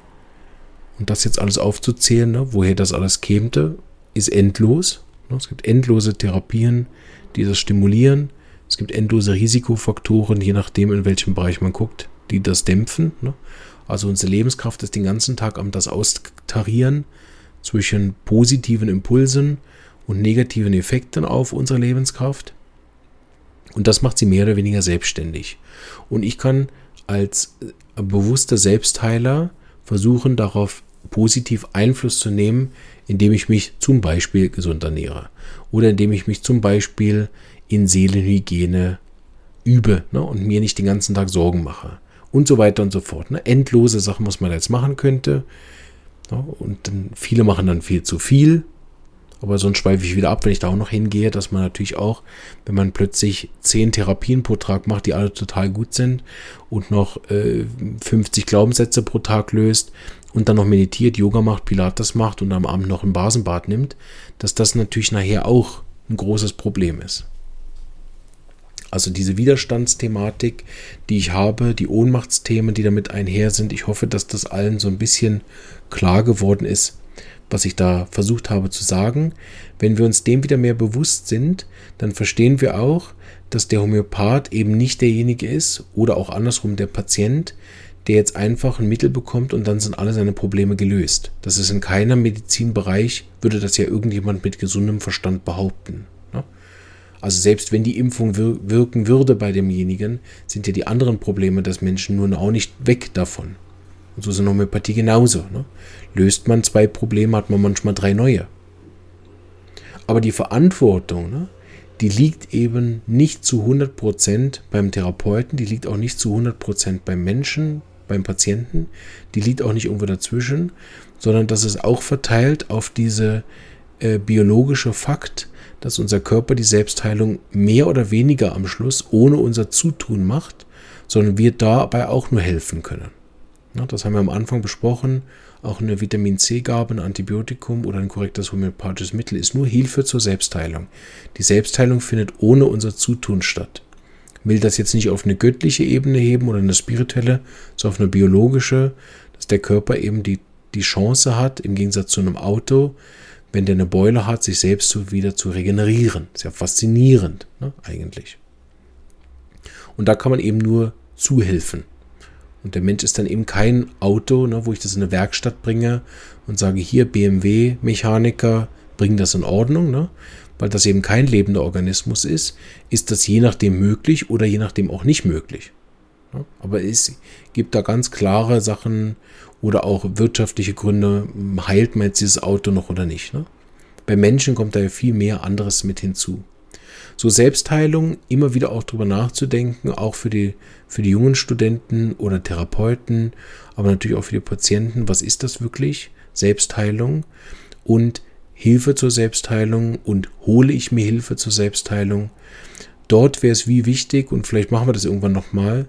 Und das jetzt alles aufzuzählen, ne, woher das alles käme, ist endlos. Es gibt endlose Therapien, die das stimulieren. Es gibt endlose Risikofaktoren, je nachdem, in welchem Bereich man guckt, die das dämpfen. Ne? Also unsere Lebenskraft ist den ganzen Tag am das austarieren zwischen positiven Impulsen und negativen Effekten auf unsere Lebenskraft. Und das macht sie mehr oder weniger selbstständig. Und ich kann als bewusster Selbstheiler versuchen, darauf positiv Einfluss zu nehmen, indem ich mich zum Beispiel gesund ernähre oder indem ich mich zum Beispiel in Seelenhygiene übe, ne, und mir nicht den ganzen Tag Sorgen mache und so weiter und so fort. Ne. Endlose Sachen, was man jetzt machen könnte. Ne, und dann, viele machen dann viel zu viel, aber sonst schweife ich wieder ab, wenn ich da auch noch hingehe, dass man natürlich auch, wenn man plötzlich zehn Therapien pro Tag macht, die alle total gut sind und noch äh, fünfzig Glaubenssätze pro Tag löst und dann noch meditiert, Yoga macht, Pilates macht und am Abend noch ein Basenbad nimmt, dass das natürlich nachher auch ein großes Problem ist. Also diese Widerstandsthematik, die ich habe, die Ohnmachtsthemen, die damit einher sind, ich hoffe, dass das allen so ein bisschen klar geworden ist, was ich da versucht habe zu sagen. Wenn wir uns dem wieder mehr bewusst sind, dann verstehen wir auch, dass der Homöopath eben nicht derjenige ist oder auch andersrum der Patient, der jetzt einfach ein Mittel bekommt und dann sind alle seine Probleme gelöst. Das ist in keinem Medizinbereich, würde das ja irgendjemand mit gesundem Verstand behaupten. Ne? Also selbst wenn die Impfung wir- wirken würde bei demjenigen, sind ja die anderen Probleme des Menschen nun auch nicht weg davon. Und so ist in Homöopathie genauso. Ne? Löst man zwei Probleme, hat man manchmal drei neue. Aber die Verantwortung, ne, die liegt eben nicht zu hundert Prozent beim Therapeuten, die liegt auch nicht zu hundert Prozent beim Menschen, beim Patienten, die liegt auch nicht irgendwo dazwischen, sondern das ist auch verteilt auf diese äh, biologische Fakt, dass unser Körper die Selbstheilung mehr oder weniger am Schluss ohne unser Zutun macht, sondern wir dabei auch nur helfen können. Ja, das haben wir am Anfang besprochen. Auch eine Vitamin-C-Gabe, ein Antibiotikum oder ein korrektes homöopathisches Mittel ist nur Hilfe zur Selbstheilung. Die Selbstheilung findet ohne unser Zutun statt. Ich will das jetzt nicht auf eine göttliche Ebene heben oder eine spirituelle, sondern auf eine biologische, dass der Körper eben die, die Chance hat, im Gegensatz zu einem Auto, wenn der eine Beule hat, sich selbst so wieder zu regenerieren. Ist ja faszinierend, ne, eigentlich. Und da kann man eben nur zuhelfen. Und der Mensch ist dann eben kein Auto, ne, wo ich das in eine Werkstatt bringe und sage, hier B M W-Mechaniker, bringen das in Ordnung, ne? Weil das eben kein lebender Organismus ist, ist das je nachdem möglich oder je nachdem auch nicht möglich. Ne? Aber es gibt da ganz klare Sachen oder auch wirtschaftliche Gründe, heilt man jetzt dieses Auto noch oder nicht. Ne? Bei Menschen kommt da ja viel mehr anderes mit hinzu. So Selbstheilung, immer wieder auch drüber nachzudenken, auch für die, für die jungen Studenten oder Therapeuten, aber natürlich auch für die Patienten, was ist das wirklich? Selbstheilung und Hilfe zur Selbstheilung und hole ich mir Hilfe zur Selbstheilung. Dort wäre es wie wichtig, und vielleicht machen wir das irgendwann nochmal,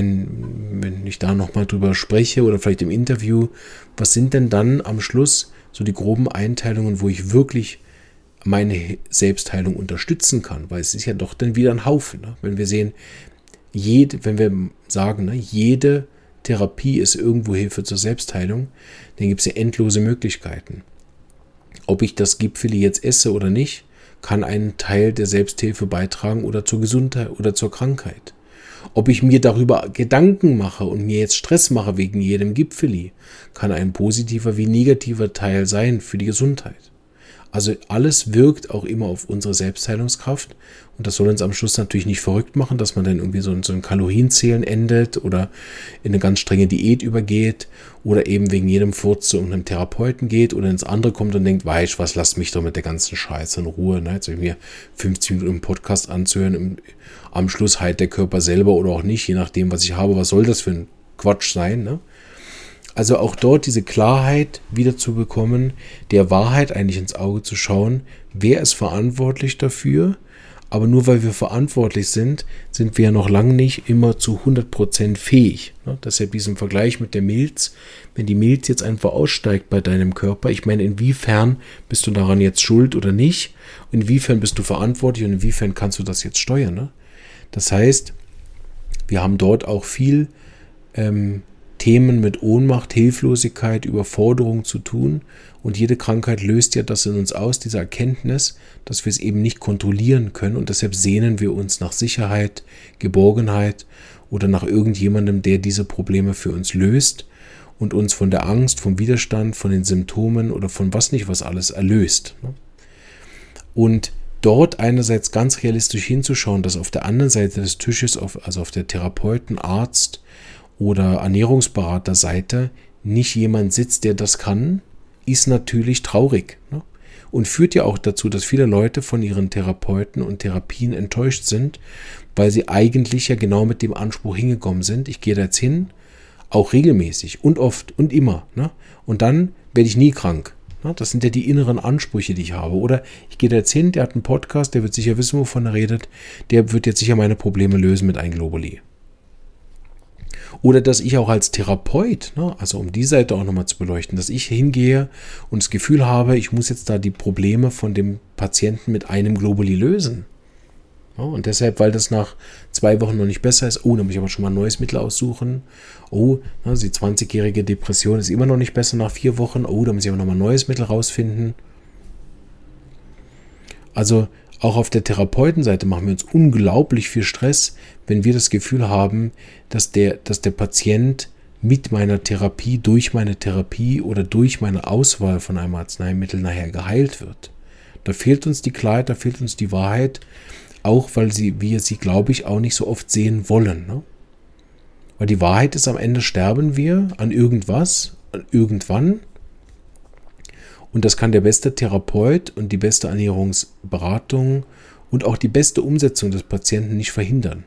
wenn, wenn ich da nochmal drüber spreche oder vielleicht im Interview, was sind denn dann am Schluss so die groben Einteilungen, wo ich wirklich meine Selbstheilung unterstützen kann, weil es ist ja doch dann wieder ein Haufen. Ne? Wenn wir sehen, jede, wenn wir sagen, ne, jede Therapie ist irgendwo Hilfe zur Selbstheilung, dann gibt es ja endlose Möglichkeiten. Ob ich das Gipfeli jetzt esse oder nicht, kann einen Teil der Selbsthilfe beitragen oder zur Gesundheit oder zur Krankheit. Ob ich mir darüber Gedanken mache und mir jetzt Stress mache wegen jedem Gipfeli, kann ein positiver wie negativer Teil sein für die Gesundheit. Also alles wirkt auch immer auf unsere Selbstheilungskraft und das soll uns am Schluss natürlich nicht verrückt machen, dass man dann irgendwie so, so ein Kalorienzählen endet oder in eine ganz strenge Diät übergeht oder eben wegen jedem Furz zu irgendeinem Therapeuten geht oder ins andere kommt und denkt, weißt was, lass mich doch mit der ganzen Scheiße in Ruhe. Ne? Jetzt habe ich mir fünfzig Minuten im Podcast anzuhören, im, am Schluss heilt der Körper selber oder auch nicht, je nachdem, was ich habe. Was soll das für ein Quatsch sein, ne? Also auch dort diese Klarheit wieder zu bekommen, der Wahrheit eigentlich ins Auge zu schauen, wer ist verantwortlich dafür, aber nur weil wir verantwortlich sind, sind wir ja noch lange nicht immer zu hundert Prozent fähig. Deshalb diesen Vergleich mit der Milz, wenn die Milz jetzt einfach aussteigt bei deinem Körper, ich meine, inwiefern bist du daran jetzt schuld oder nicht, inwiefern bist du verantwortlich und inwiefern kannst du das jetzt steuern. Ne? Das heißt, wir haben dort auch viel ähm, Themen mit Ohnmacht, Hilflosigkeit, Überforderung zu tun und jede Krankheit löst ja das in uns aus, diese Erkenntnis, dass wir es eben nicht kontrollieren können und deshalb sehnen wir uns nach Sicherheit, Geborgenheit oder nach irgendjemandem, der diese Probleme für uns löst und uns von der Angst, vom Widerstand, von den Symptomen oder von was nicht was alles erlöst. Und dort einerseits ganz realistisch hinzuschauen, dass auf der anderen Seite des Tisches, also auf der Therapeuten, Arzt oder Ernährungsberaterseite nicht jemand sitzt, der das kann, ist natürlich traurig. Ne? Und führt ja auch dazu, dass viele Leute von ihren Therapeuten und Therapien enttäuscht sind, weil sie eigentlich ja genau mit dem Anspruch hingekommen sind. Ich gehe da jetzt hin, auch regelmäßig und oft und immer. Ne? Und dann werde ich nie krank. Ne? Das sind ja die inneren Ansprüche, die ich habe. Oder ich gehe da jetzt hin, der hat einen Podcast, der wird sicher wissen, wovon er redet. Der wird jetzt sicher meine Probleme lösen mit einem Globuli. Oder dass ich auch als Therapeut, ne, also um die Seite auch nochmal zu beleuchten, dass ich hingehe und das Gefühl habe, ich muss jetzt da die Probleme von dem Patienten mit einem Globuli lösen. Ja, und deshalb, weil das nach zwei Wochen noch nicht besser ist, oh, da muss ich aber schon mal ein neues Mittel aussuchen. Oh, ne, die zwanzigjährige Depression ist immer noch nicht besser nach vier Wochen. Oh, da muss ich aber nochmal ein neues Mittel rausfinden. Also auch auf der Therapeutenseite machen wir uns unglaublich viel Stress, wenn wir das Gefühl haben, dass der, dass der Patient mit meiner Therapie, durch meine Therapie oder durch meine Auswahl von einem Arzneimittel nachher geheilt wird. Da fehlt uns die Klarheit, da fehlt uns die Wahrheit, auch weil sie, wir sie, glaube ich, auch nicht so oft sehen wollen. Ne? Weil die Wahrheit ist, am Ende sterben wir an irgendwas, an irgendwann. Und das kann der beste Therapeut und die beste Ernährungsberatung und auch die beste Umsetzung des Patienten nicht verhindern.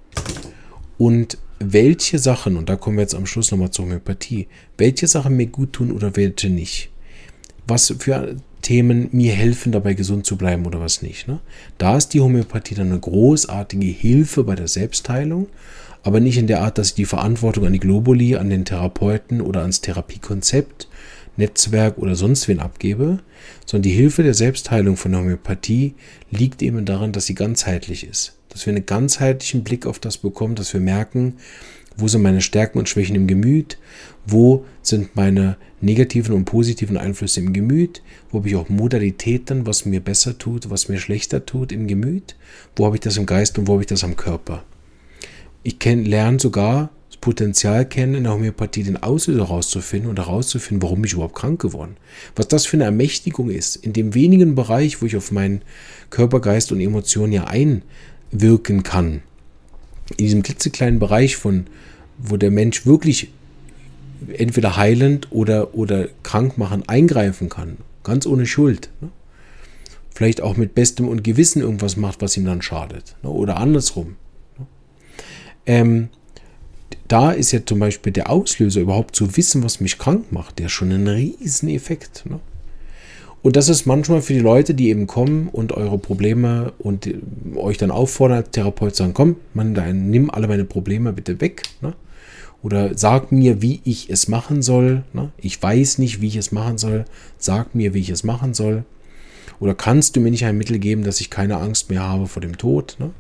Und welche Sachen, und da kommen wir jetzt am Schluss nochmal zur Homöopathie, welche Sachen mir gut tun oder welche nicht? Was für Themen mir helfen, dabei gesund zu bleiben oder was nicht? Ne? Da ist die Homöopathie dann eine großartige Hilfe bei der Selbstheilung, aber nicht in der Art, dass ich die Verantwortung an die Globuli, an den Therapeuten oder ans Therapiekonzept, Netzwerk oder sonst wen abgebe, sondern die Hilfe der Selbstheilung von der Homöopathie liegt eben daran, dass sie ganzheitlich ist. Dass wir einen ganzheitlichen Blick auf das bekommen, dass wir merken, wo sind meine Stärken und Schwächen im Gemüt, wo sind meine negativen und positiven Einflüsse im Gemüt, wo habe ich auch Modalitäten, was mir besser tut, was mir schlechter tut im Gemüt, wo habe ich das im Geist und wo habe ich das am Körper. Ich kenn, lerne sogar das Potenzial kennen, in der Homöopathie den Auslöser rauszufinden und herauszufinden, warum bin ich überhaupt krank geworden. Was das für eine Ermächtigung ist, in dem wenigen Bereich, wo ich auf meinen Körper, Geist und Emotionen ja einwirken kann. In diesem klitzekleinen Bereich, von, wo der Mensch wirklich entweder heilend oder, oder krank machen eingreifen kann, ganz ohne Schuld. Ne? Vielleicht auch mit bestem und Gewissen irgendwas macht, was ihm dann schadet. Ne? Oder andersrum. Ne? Ähm, da ist ja zum Beispiel der Auslöser, überhaupt zu wissen, was mich krank macht, der schon ein riesen Effekt. Ne? Und das ist manchmal für die Leute, die eben kommen und eure Probleme und euch dann auffordern, als Therapeut sagen, komm, Mann, dann nimm alle meine Probleme bitte weg. Ne? Oder sag mir, wie ich es machen soll. Ne? Ich weiß nicht, wie ich es machen soll. Sag mir, wie ich es machen soll. Oder kannst du mir nicht ein Mittel geben, dass ich keine Angst mehr habe vor dem Tod? Ne?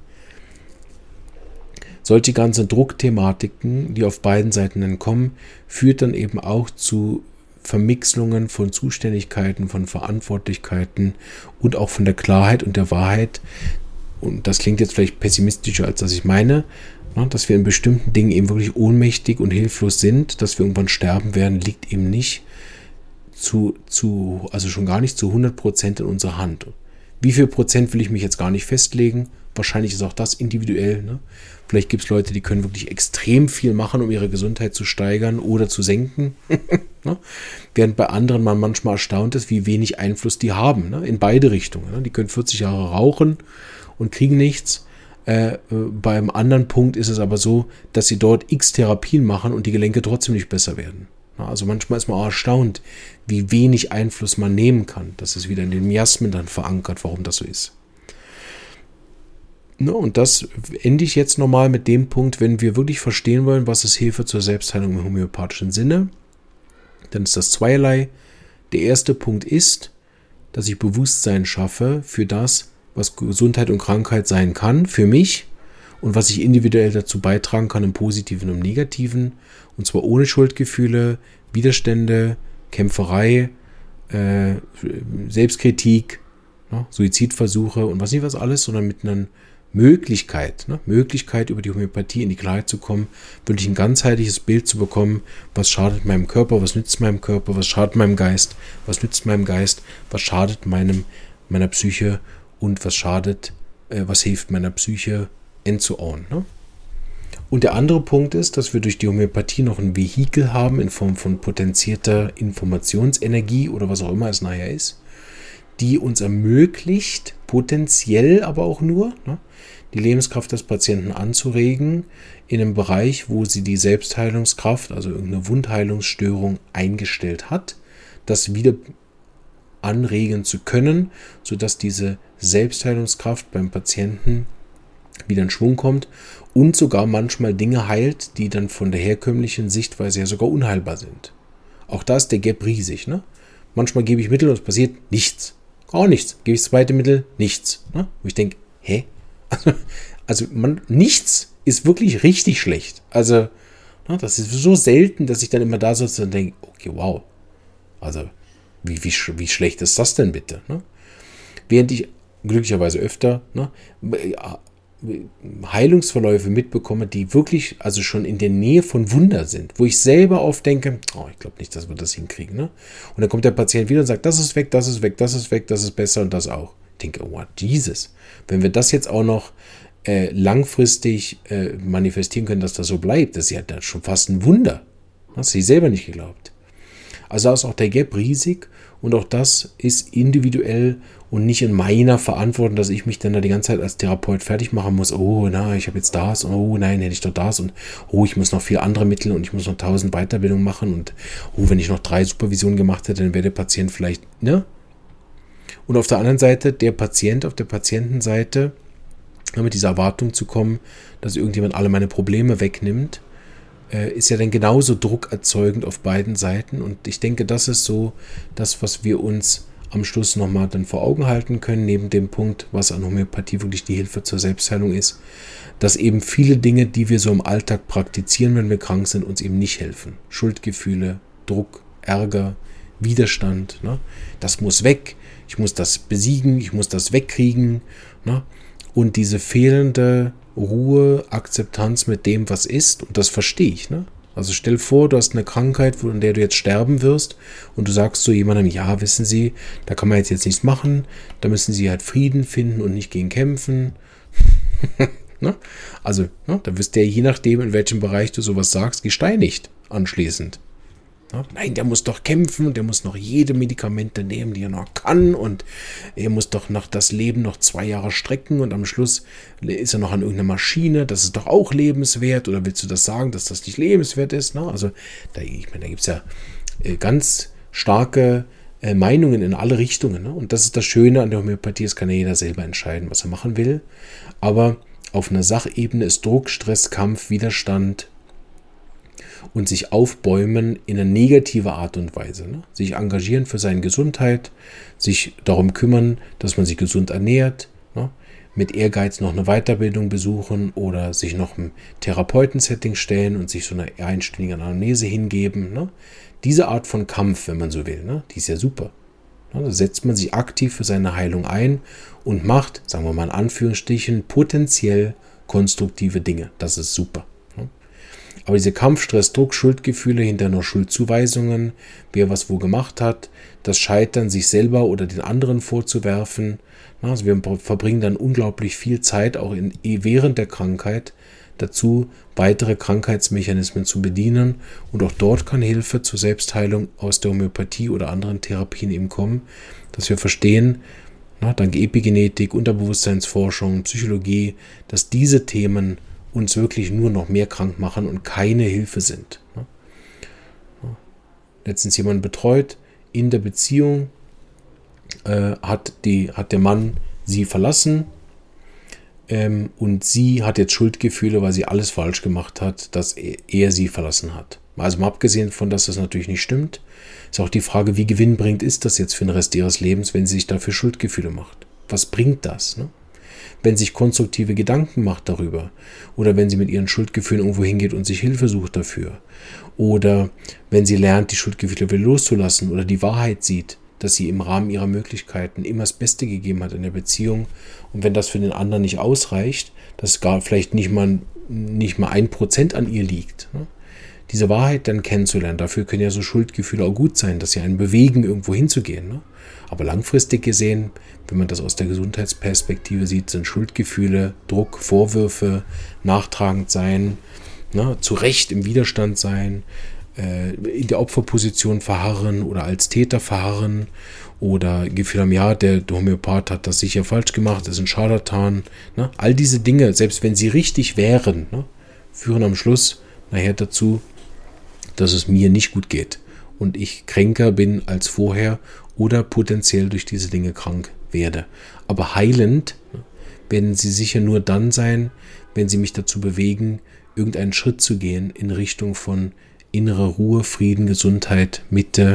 Solche ganzen Druckthematiken, die auf beiden Seiten dann kommen, führt dann eben auch zu Vermixlungen von Zuständigkeiten, von Verantwortlichkeiten und auch von der Klarheit und der Wahrheit. Und das klingt jetzt vielleicht pessimistischer, als dass ich meine, dass wir in bestimmten Dingen eben wirklich ohnmächtig und hilflos sind, dass wir irgendwann sterben werden, liegt eben nicht zu, zu also schon gar nicht zu hundert Prozent in unserer Hand. Wie viel Prozent will ich mich jetzt gar nicht festlegen? Wahrscheinlich ist auch das individuell. Ne? Vielleicht gibt es Leute, die können wirklich extrem viel machen, um ihre Gesundheit zu steigern oder zu senken. ne? Während bei anderen man manchmal erstaunt ist, wie wenig Einfluss die haben. Ne? In beide Richtungen. Ne? Die können vierzig Jahre rauchen und kriegen nichts. Äh, beim anderen Punkt ist es aber so, dass sie dort x Therapien machen und die Gelenke trotzdem nicht besser werden. Ja, also manchmal ist man auch erstaunt, wie wenig Einfluss man nehmen kann. Das ist wieder in den Miasmen dann verankert, warum das so ist. Ne, und das ende ich jetzt nochmal mit dem Punkt, wenn wir wirklich verstehen wollen, was ist Hilfe zur Selbstheilung im homöopathischen Sinne, dann ist das zweierlei. Der erste Punkt ist, dass ich Bewusstsein schaffe für das, was Gesundheit und Krankheit sein kann, für mich und was ich individuell dazu beitragen kann, im Positiven und im Negativen, und zwar ohne Schuldgefühle, Widerstände, Kämpferei, äh, Selbstkritik, ne, Suizidversuche und was nicht was alles, sondern mit einer Möglichkeit, ne, Möglichkeit über die Homöopathie in die Klarheit zu kommen, wirklich ein ganzheitliches Bild zu bekommen, was schadet meinem Körper, was nützt meinem Körper, was schadet meinem Geist, was nützt meinem Geist, was schadet meinem, meiner Psyche und was schadet, äh, was hilft meiner Psyche, and so on. Ne? Und der andere Punkt ist, dass wir durch die Homöopathie noch ein Vehikel haben in Form von potenzierter Informationsenergie oder was auch immer es nachher ist, die uns ermöglicht, potenziell aber auch nur, ne, die Lebenskraft des Patienten anzuregen in einem Bereich, wo sie die Selbstheilungskraft, also irgendeine Wundheilungsstörung eingestellt hat, das wieder anregen zu können, sodass diese Selbstheilungskraft beim Patienten wieder in Schwung kommt und sogar manchmal Dinge heilt, die dann von der herkömmlichen Sichtweise ja sogar unheilbar sind. Auch da ist der Gap riesig. Ne? Manchmal gebe ich Mittel und es passiert nichts. Gar nichts. Gebe ich das zweite Mittel, nichts. Ne? Wo ich denke, hä? Also, also man, nichts ist wirklich richtig schlecht. Also, ne, das ist so selten, dass ich dann immer da sitze und denke, okay, wow. Also, wie, wie, wie schlecht ist das denn bitte? Ne? Während ich glücklicherweise öfter ne, Heilungsverläufe mitbekomme, die wirklich also schon in der Nähe von Wunder sind, wo ich selber oft denke, oh, ich glaube nicht, dass wir das hinkriegen. Ne? Und dann kommt der Patient wieder und sagt, das ist weg, das ist weg, das ist weg, das ist besser und das auch. Ich denke, oh, Jesus, wenn wir das jetzt auch noch äh, langfristig äh, manifestieren können, dass das so bleibt, das ist ja dann schon fast ein Wunder. Hast du sie selber nicht geglaubt. Also da ist auch der Gap riesig und auch das ist individuell und nicht in meiner Verantwortung, dass ich mich dann da die ganze Zeit als Therapeut fertig machen muss. Oh, na, ich habe jetzt das und oh, nein, hätte ich doch das und oh, ich muss noch viel andere Mittel und ich muss noch tausend Weiterbildungen machen und oh, wenn ich noch drei Supervisionen gemacht hätte, dann wäre der Patient vielleicht, ne? Und auf der anderen Seite, der Patient auf der Patientenseite, mit dieser Erwartung zu kommen, dass irgendjemand alle meine Probleme wegnimmt, ist ja dann genauso druckerzeugend auf beiden Seiten. Und ich denke, das ist so das, was wir uns am Schluss nochmal dann vor Augen halten können, neben dem Punkt, was an Homöopathie wirklich die Hilfe zur Selbstheilung ist, dass eben viele Dinge, die wir so im Alltag praktizieren, wenn wir krank sind, uns eben nicht helfen. Schuldgefühle, Druck, Ärger, Widerstand, ne? Das muss weg, ich muss das besiegen, ich muss das wegkriegen, ne? Und diese fehlende Ruhe, Akzeptanz mit dem, was ist, und das verstehe ich, ne? Also stell vor, du hast eine Krankheit, an der du jetzt sterben wirst und du sagst zu jemandem, ja, wissen Sie, da kann man jetzt, jetzt nichts machen, da müssen Sie halt Frieden finden und nicht gegen kämpfen. ne? Also, ne? Da wirst du ja je nachdem, in welchem Bereich du sowas sagst, gesteinigt anschließend. Nein, der muss doch kämpfen, der muss noch jede Medikamente nehmen, die er noch kann und er muss doch noch das Leben noch zwei Jahre strecken und am Schluss ist er noch an irgendeiner Maschine, das ist doch auch lebenswert oder willst du das sagen, dass das nicht lebenswert ist? Also da, ich meine, da gibt es ja ganz starke Meinungen in alle Richtungen und das ist das Schöne an der Homöopathie, es kann ja jeder selber entscheiden, was er machen will, aber auf einer Sachebene ist Druck, Stress, Kampf, Widerstand und sich aufbäumen in eine negative Art und Weise. Ne? Sich engagieren für seine Gesundheit, sich darum kümmern, dass man sich gesund ernährt, ne? Mit Ehrgeiz noch eine Weiterbildung besuchen oder sich noch im Therapeutensetting stellen und sich so eine einstündige Anamnese hingeben. Ne? Diese Art von Kampf, wenn man so will, ne? Die ist ja super. Ne? Da setzt man sich aktiv für seine Heilung ein und macht, sagen wir mal in Anführungsstrichen, potenziell konstruktive Dinge. Das ist super. Ne? Aber diese Kampf, Stress, Druck, Schuldgefühle, hinter nur Schuldzuweisungen, wer was wo gemacht hat, das Scheitern, sich selber oder den anderen vorzuwerfen. Also wir verbringen dann unglaublich viel Zeit, auch in, während der Krankheit, dazu, weitere Krankheitsmechanismen zu bedienen. Und auch dort kann Hilfe zur Selbstheilung aus der Homöopathie oder anderen Therapien eben kommen, dass wir verstehen, na, dank Epigenetik, Unterbewusstseinsforschung, Psychologie, dass diese Themen uns wirklich nur noch mehr krank machen und keine Hilfe sind. Letztens jemand betreut in der Beziehung, äh, hat, die, hat der Mann sie verlassen ähm, und sie hat jetzt Schuldgefühle, weil sie alles falsch gemacht hat, dass er, er sie verlassen hat. Also mal abgesehen von, dass das natürlich nicht stimmt, ist auch die Frage, wie gewinnbringend ist das jetzt für den Rest ihres Lebens, wenn sie sich dafür Schuldgefühle macht. Was bringt das? Ne? Wenn sie sich konstruktive Gedanken macht darüber oder wenn sie mit ihren Schuldgefühlen irgendwo hingeht und sich Hilfe sucht dafür oder wenn sie lernt, die Schuldgefühle wieder loszulassen oder die Wahrheit sieht, dass sie im Rahmen ihrer Möglichkeiten immer das Beste gegeben hat in der Beziehung und wenn das für den anderen nicht ausreicht, dass gar vielleicht nicht mal, nicht mal ein Prozent an ihr liegt, ne? Diese Wahrheit dann kennenzulernen, dafür können ja so Schuldgefühle auch gut sein, dass sie einen bewegen, irgendwo hinzugehen. Ne? Aber langfristig gesehen, wenn man das aus der Gesundheitsperspektive sieht, sind Schuldgefühle, Druck, Vorwürfe, nachtragend sein, ne? Zu Recht im Widerstand sein, äh, in der Opferposition verharren oder als Täter verharren oder Gefühl haben, ja, der, der Homöopath hat das sicher falsch gemacht, ist ein Scharlatan. Ne? All diese Dinge, selbst wenn sie richtig wären, ne, führen am Schluss nachher dazu, dass es mir nicht gut geht und ich kränker bin als vorher oder potenziell durch diese Dinge krank werde. Aber heilend werden sie sicher nur dann sein, wenn sie mich dazu bewegen, irgendeinen Schritt zu gehen in Richtung von innerer Ruhe, Frieden, Gesundheit, Mitte,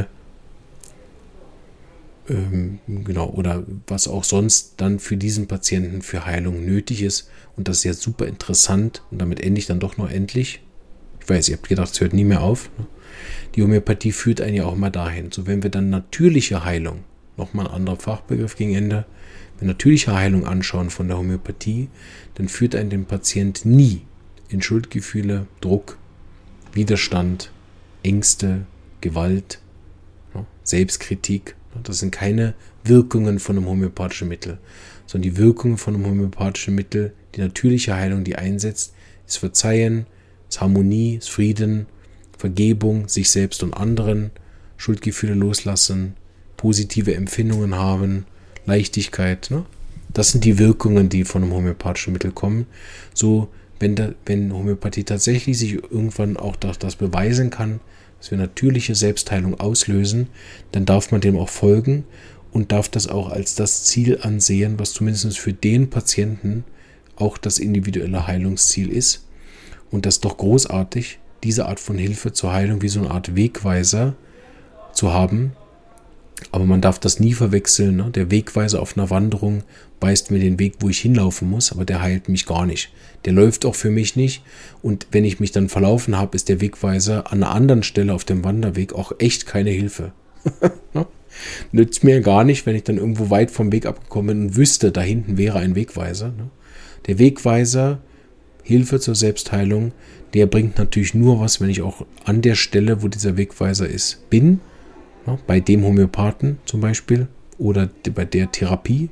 ähm, genau, oder was auch sonst dann für diesen Patienten für Heilung nötig ist. Und das ist jetzt super interessant und damit ende ich dann doch noch endlich. Ich weiß, ihr habt gedacht, es hört nie mehr auf. Die Homöopathie führt einen ja auch mal dahin. So, wenn wir dann natürliche Heilung, nochmal ein anderer Fachbegriff gegen Ende, wenn natürliche Heilung anschauen von der Homöopathie, dann führt einen den Patient nie in Schuldgefühle, Druck, Widerstand, Ängste, Gewalt, Selbstkritik. Das sind keine Wirkungen von einem homöopathischen Mittel, sondern die Wirkungen von einem homöopathischen Mittel, die natürliche Heilung, die einsetzt, ist Verzeihen, ist Harmonie, ist Frieden, Vergebung, sich selbst und anderen, Schuldgefühle loslassen, positive Empfindungen haben, Leichtigkeit. Ne? Das sind die Wirkungen, die von einem homöopathischen Mittel kommen. So, wenn, da, wenn Homöopathie tatsächlich sich irgendwann auch das, das beweisen kann, dass wir natürliche Selbstheilung auslösen, dann darf man dem auch folgen und darf das auch als das Ziel ansehen, was zumindest für den Patienten auch das individuelle Heilungsziel ist. Und das ist doch großartig, diese Art von Hilfe zur Heilung wie so eine Art Wegweiser zu haben. Aber man darf das nie verwechseln. Ne? Der Wegweiser auf einer Wanderung weist mir den Weg, wo ich hinlaufen muss, aber der heilt mich gar nicht. Der läuft auch für mich nicht. Und wenn ich mich dann verlaufen habe, ist der Wegweiser an einer anderen Stelle auf dem Wanderweg auch echt keine Hilfe. ne? Nützt mir gar nicht, wenn ich dann irgendwo weit vom Weg abgekommen bin und wüsste, da hinten wäre ein Wegweiser. Ne? Der Wegweiser, Hilfe zur Selbstheilung, der bringt natürlich nur was, wenn ich auch an der Stelle, wo dieser Wegweiser ist, bin, ja, bei dem Homöopathen zum Beispiel oder bei der Therapie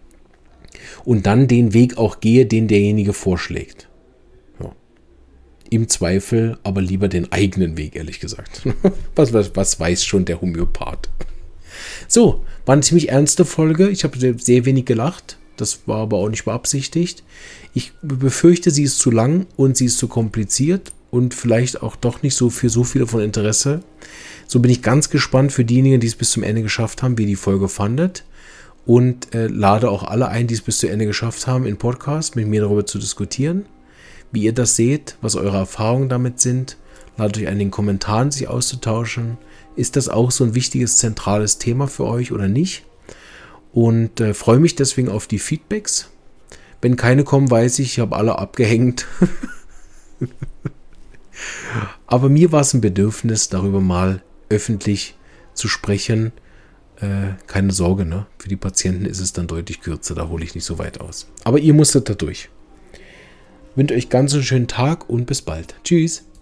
und dann den Weg auch gehe, den derjenige vorschlägt. Ja. Im Zweifel aber lieber den eigenen Weg, ehrlich gesagt. was, was, was weiß schon der Homöopath? So, war eine ziemlich ernste Folge. Ich habe sehr, sehr wenig gelacht. Das war aber auch nicht beabsichtigt. Ich befürchte, sie ist zu lang und sie ist zu kompliziert und vielleicht auch doch nicht so für so viele von Interesse. So bin ich ganz gespannt für diejenigen, die es bis zum Ende geschafft haben, wie die Folge fandet. Und äh, lade auch alle ein, die es bis zum Ende geschafft haben, in Podcast mit mir darüber zu diskutieren, wie ihr das seht, was eure Erfahrungen damit sind. Ladet euch ein, in den Kommentaren sich auszutauschen. Ist das auch so ein wichtiges, zentrales Thema für euch oder nicht? Und äh, freue mich deswegen auf die Feedbacks. Wenn keine kommen, weiß ich, ich habe alle abgehängt. Aber mir war es ein Bedürfnis, darüber mal öffentlich zu sprechen. Äh, keine Sorge, ne? Für die Patienten ist es dann deutlich kürzer, da hole ich nicht so weit aus. Aber ihr musstet da durch. Ich wünsche euch ganz einen schönen Tag und bis bald. Tschüss.